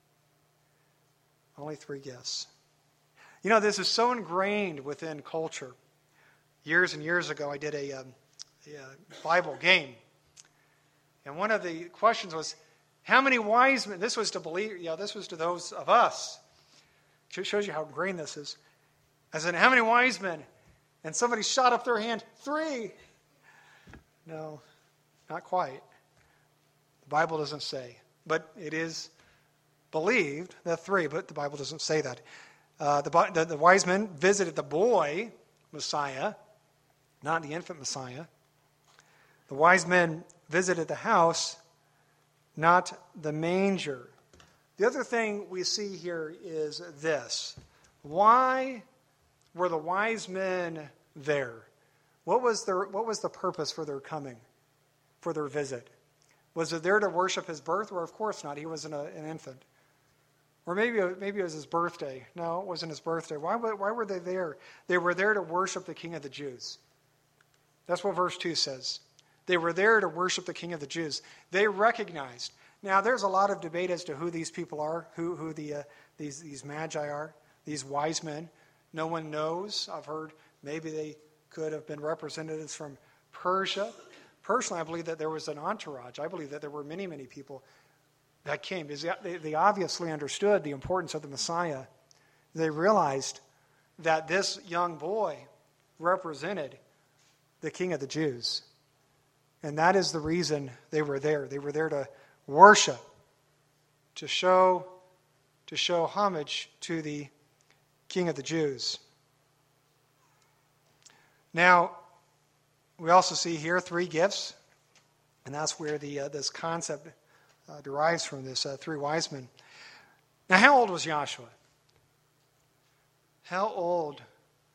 Only three gifts. You know, this is so ingrained within culture. Years and years ago, I did a, um, a Bible game. And one of the questions was, how many wise men, this was to believe, you know, this was to those of us. It shows you how ingrained this is. I said, how many wise men? And somebody shot up their hand, three. No, not quite. The Bible doesn't say. But it is believed that three, but the Bible doesn't say that. Uh, the, the, the wise men visited the boy Messiah, not the infant Messiah. The wise men visited the house, not the manger. The other thing we see here is this. Why were the wise men there? What was their, what was the purpose for their coming, for their visit? Was it there to worship his birth? Or of course not. He wasn't a, an infant. Or maybe, maybe it was his birthday. No, it wasn't his birthday. Why, why were they there? They were there to worship the King of the Jews. That's what verse two says. They were there to worship the King of the Jews. They recognized. Now, there's a lot of debate as to who these people are, who, who the, uh, these, these magi are, these wise men. No one knows. I've heard maybe they could have been representatives from Persia. Personally, I believe that there was an entourage. I believe that there were many, many people that came. Because they, they obviously understood the importance of the Messiah. They realized that this young boy represented the King of the Jews. And that is the reason they were there. They were there to worship, to show, to show homage to the King of the Jews. Now, we also see here three gifts, and that's where the uh, this concept uh, derives from, this uh, three wise men. Now, how old was Joshua? How old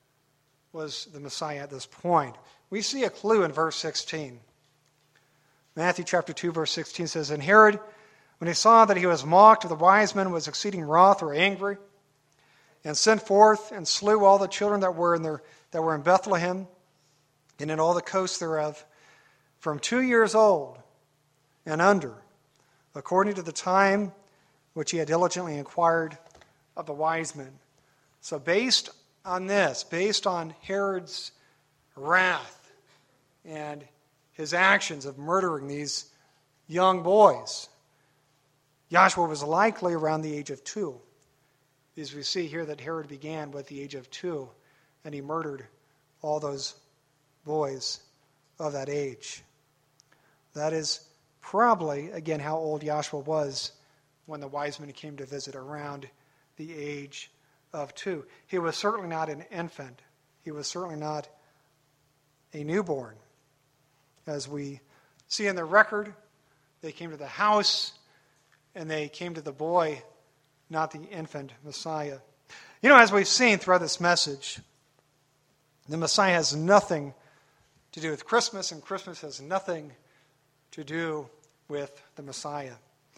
was the Messiah at this point? We see a clue in verse sixteen. Matthew chapter two, verse sixteen says, And Herod, when he saw that he was mocked of the wise men, was exceeding wroth or angry, and sent forth and slew all the children that were in their, that were in Bethlehem, and in all the coasts thereof, from two years old and under, according to the time which he had diligently inquired of the wise men. So based on this, based on Herod's wrath and his actions of murdering these young boys, Joshua was likely around the age of two. As we see here that Herod began with the age of two, and he murdered all those boys of that age. That is probably, again, how old Joshua was when the wise men came to visit, around the age of two. He was certainly not an infant. He was certainly not a newborn. As we see in the record, they came to the house and they came to the boy, not the infant Messiah. You know, as we've seen throughout this message, the Messiah has nothing to do with Christmas, and Christmas has nothing to do with the Messiah.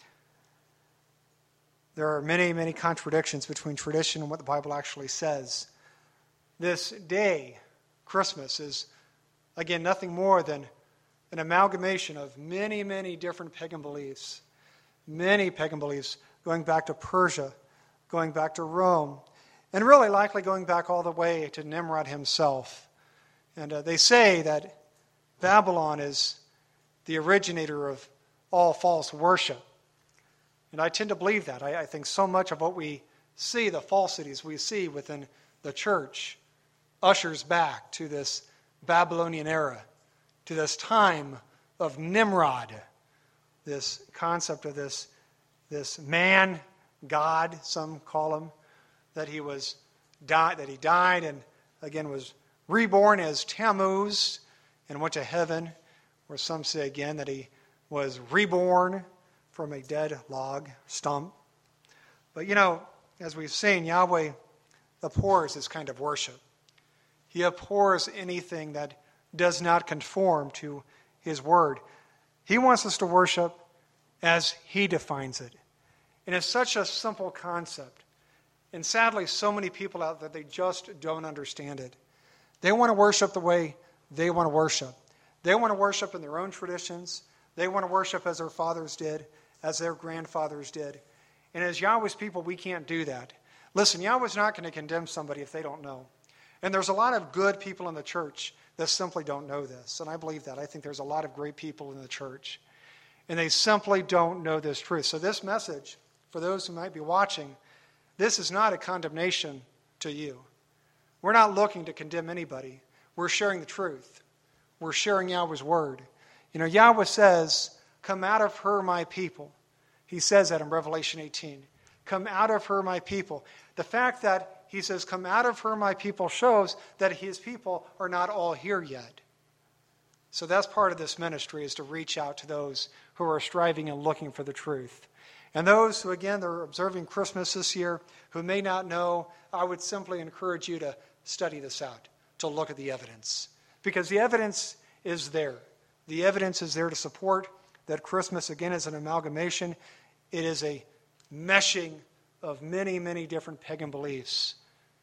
There are many, many contradictions between tradition and what the Bible actually says. This day, Christmas, is, again, nothing more than an amalgamation of many, many different pagan beliefs. Many pagan beliefs going back to Persia, going back to Rome, and really likely going back all the way to Nimrod himself. And uh, they say that Babylon is the originator of all false worship. And I tend to believe that. I, I think so much of what we see, the falsities we see within the church, ushers back to this Babylonian era, to this time of Nimrod, this concept of this, this man, God, some call him, that he was died, that he died and again was reborn as Tammuz and went to heaven, or some say again that he was reborn from a dead log stump. But you know, as we've seen, Yahweh abhors this kind of worship. He abhors anything that does not conform to his word. He wants us to worship as he defines it. And it's such a simple concept. And sadly, so many people out there, they just don't understand it. They want to worship the way they want to worship. They want to worship in their own traditions. They want to worship as their fathers did, as their grandfathers did. And as Yahweh's people, we can't do that. Listen, Yahweh's not going to condemn somebody if they don't know. And there's a lot of good people in the church that simply don't know this. And I believe that. I think there's a lot of great people in the church. And they simply don't know this truth. So this message, for those who might be watching, this is not a condemnation to you. We're not looking to condemn anybody. We're sharing the truth. We're sharing Yahweh's word. You know, Yahweh says, come out of her, my people. He says that in Revelation eighteen. Come out of her, my people. The fact that he says, come out of her, my people, shows that his people are not all here yet. So that's part of this ministry, is to reach out to those who are striving and looking for the truth. And those who, again, they're observing Christmas this year, who may not know, I would simply encourage you to study this out, to look at the evidence. Because the evidence is there. The evidence is there to support that Christmas, again, is an amalgamation. It is a meshing of many, many different pagan beliefs.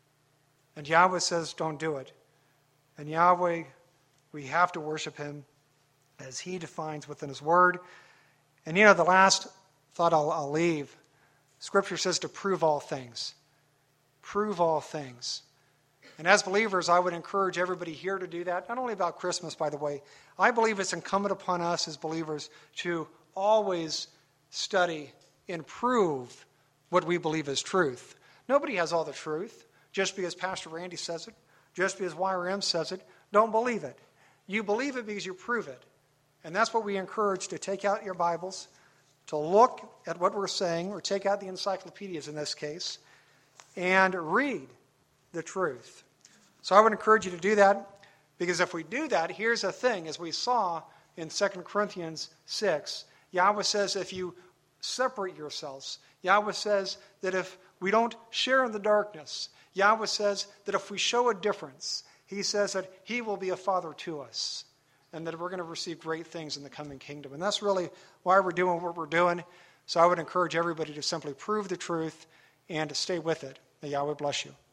And Yahweh says, don't do it. And Yahweh, we have to worship him as he defines within his word. And you know, the last thought I'll, I'll leave, Scripture says to prove all things. Prove all things. And as believers, I would encourage everybody here to do that. Not only about Christmas, by the way. I believe it's incumbent upon us as believers to always study and prove what we believe is truth. Nobody has all the truth. Just because Pastor Randy says it, just because Y R M says it, don't believe it. You believe it because you prove it. And that's what we encourage, to take out your Bibles, to look at what we're saying, or take out the encyclopedias in this case, and read the truth. So I would encourage you to do that, because if we do that, here's the thing, as we saw in Second Corinthians six, Yahweh says if you separate yourselves, Yahweh says that if we don't share in the darkness, Yahweh says that if we show a difference, he says that he will be a father to us. and that we're going to receive great things in the coming kingdom. And that's really why we're doing what we're doing. So I would encourage everybody to simply prove the truth and to stay with it. May Yahweh bless you.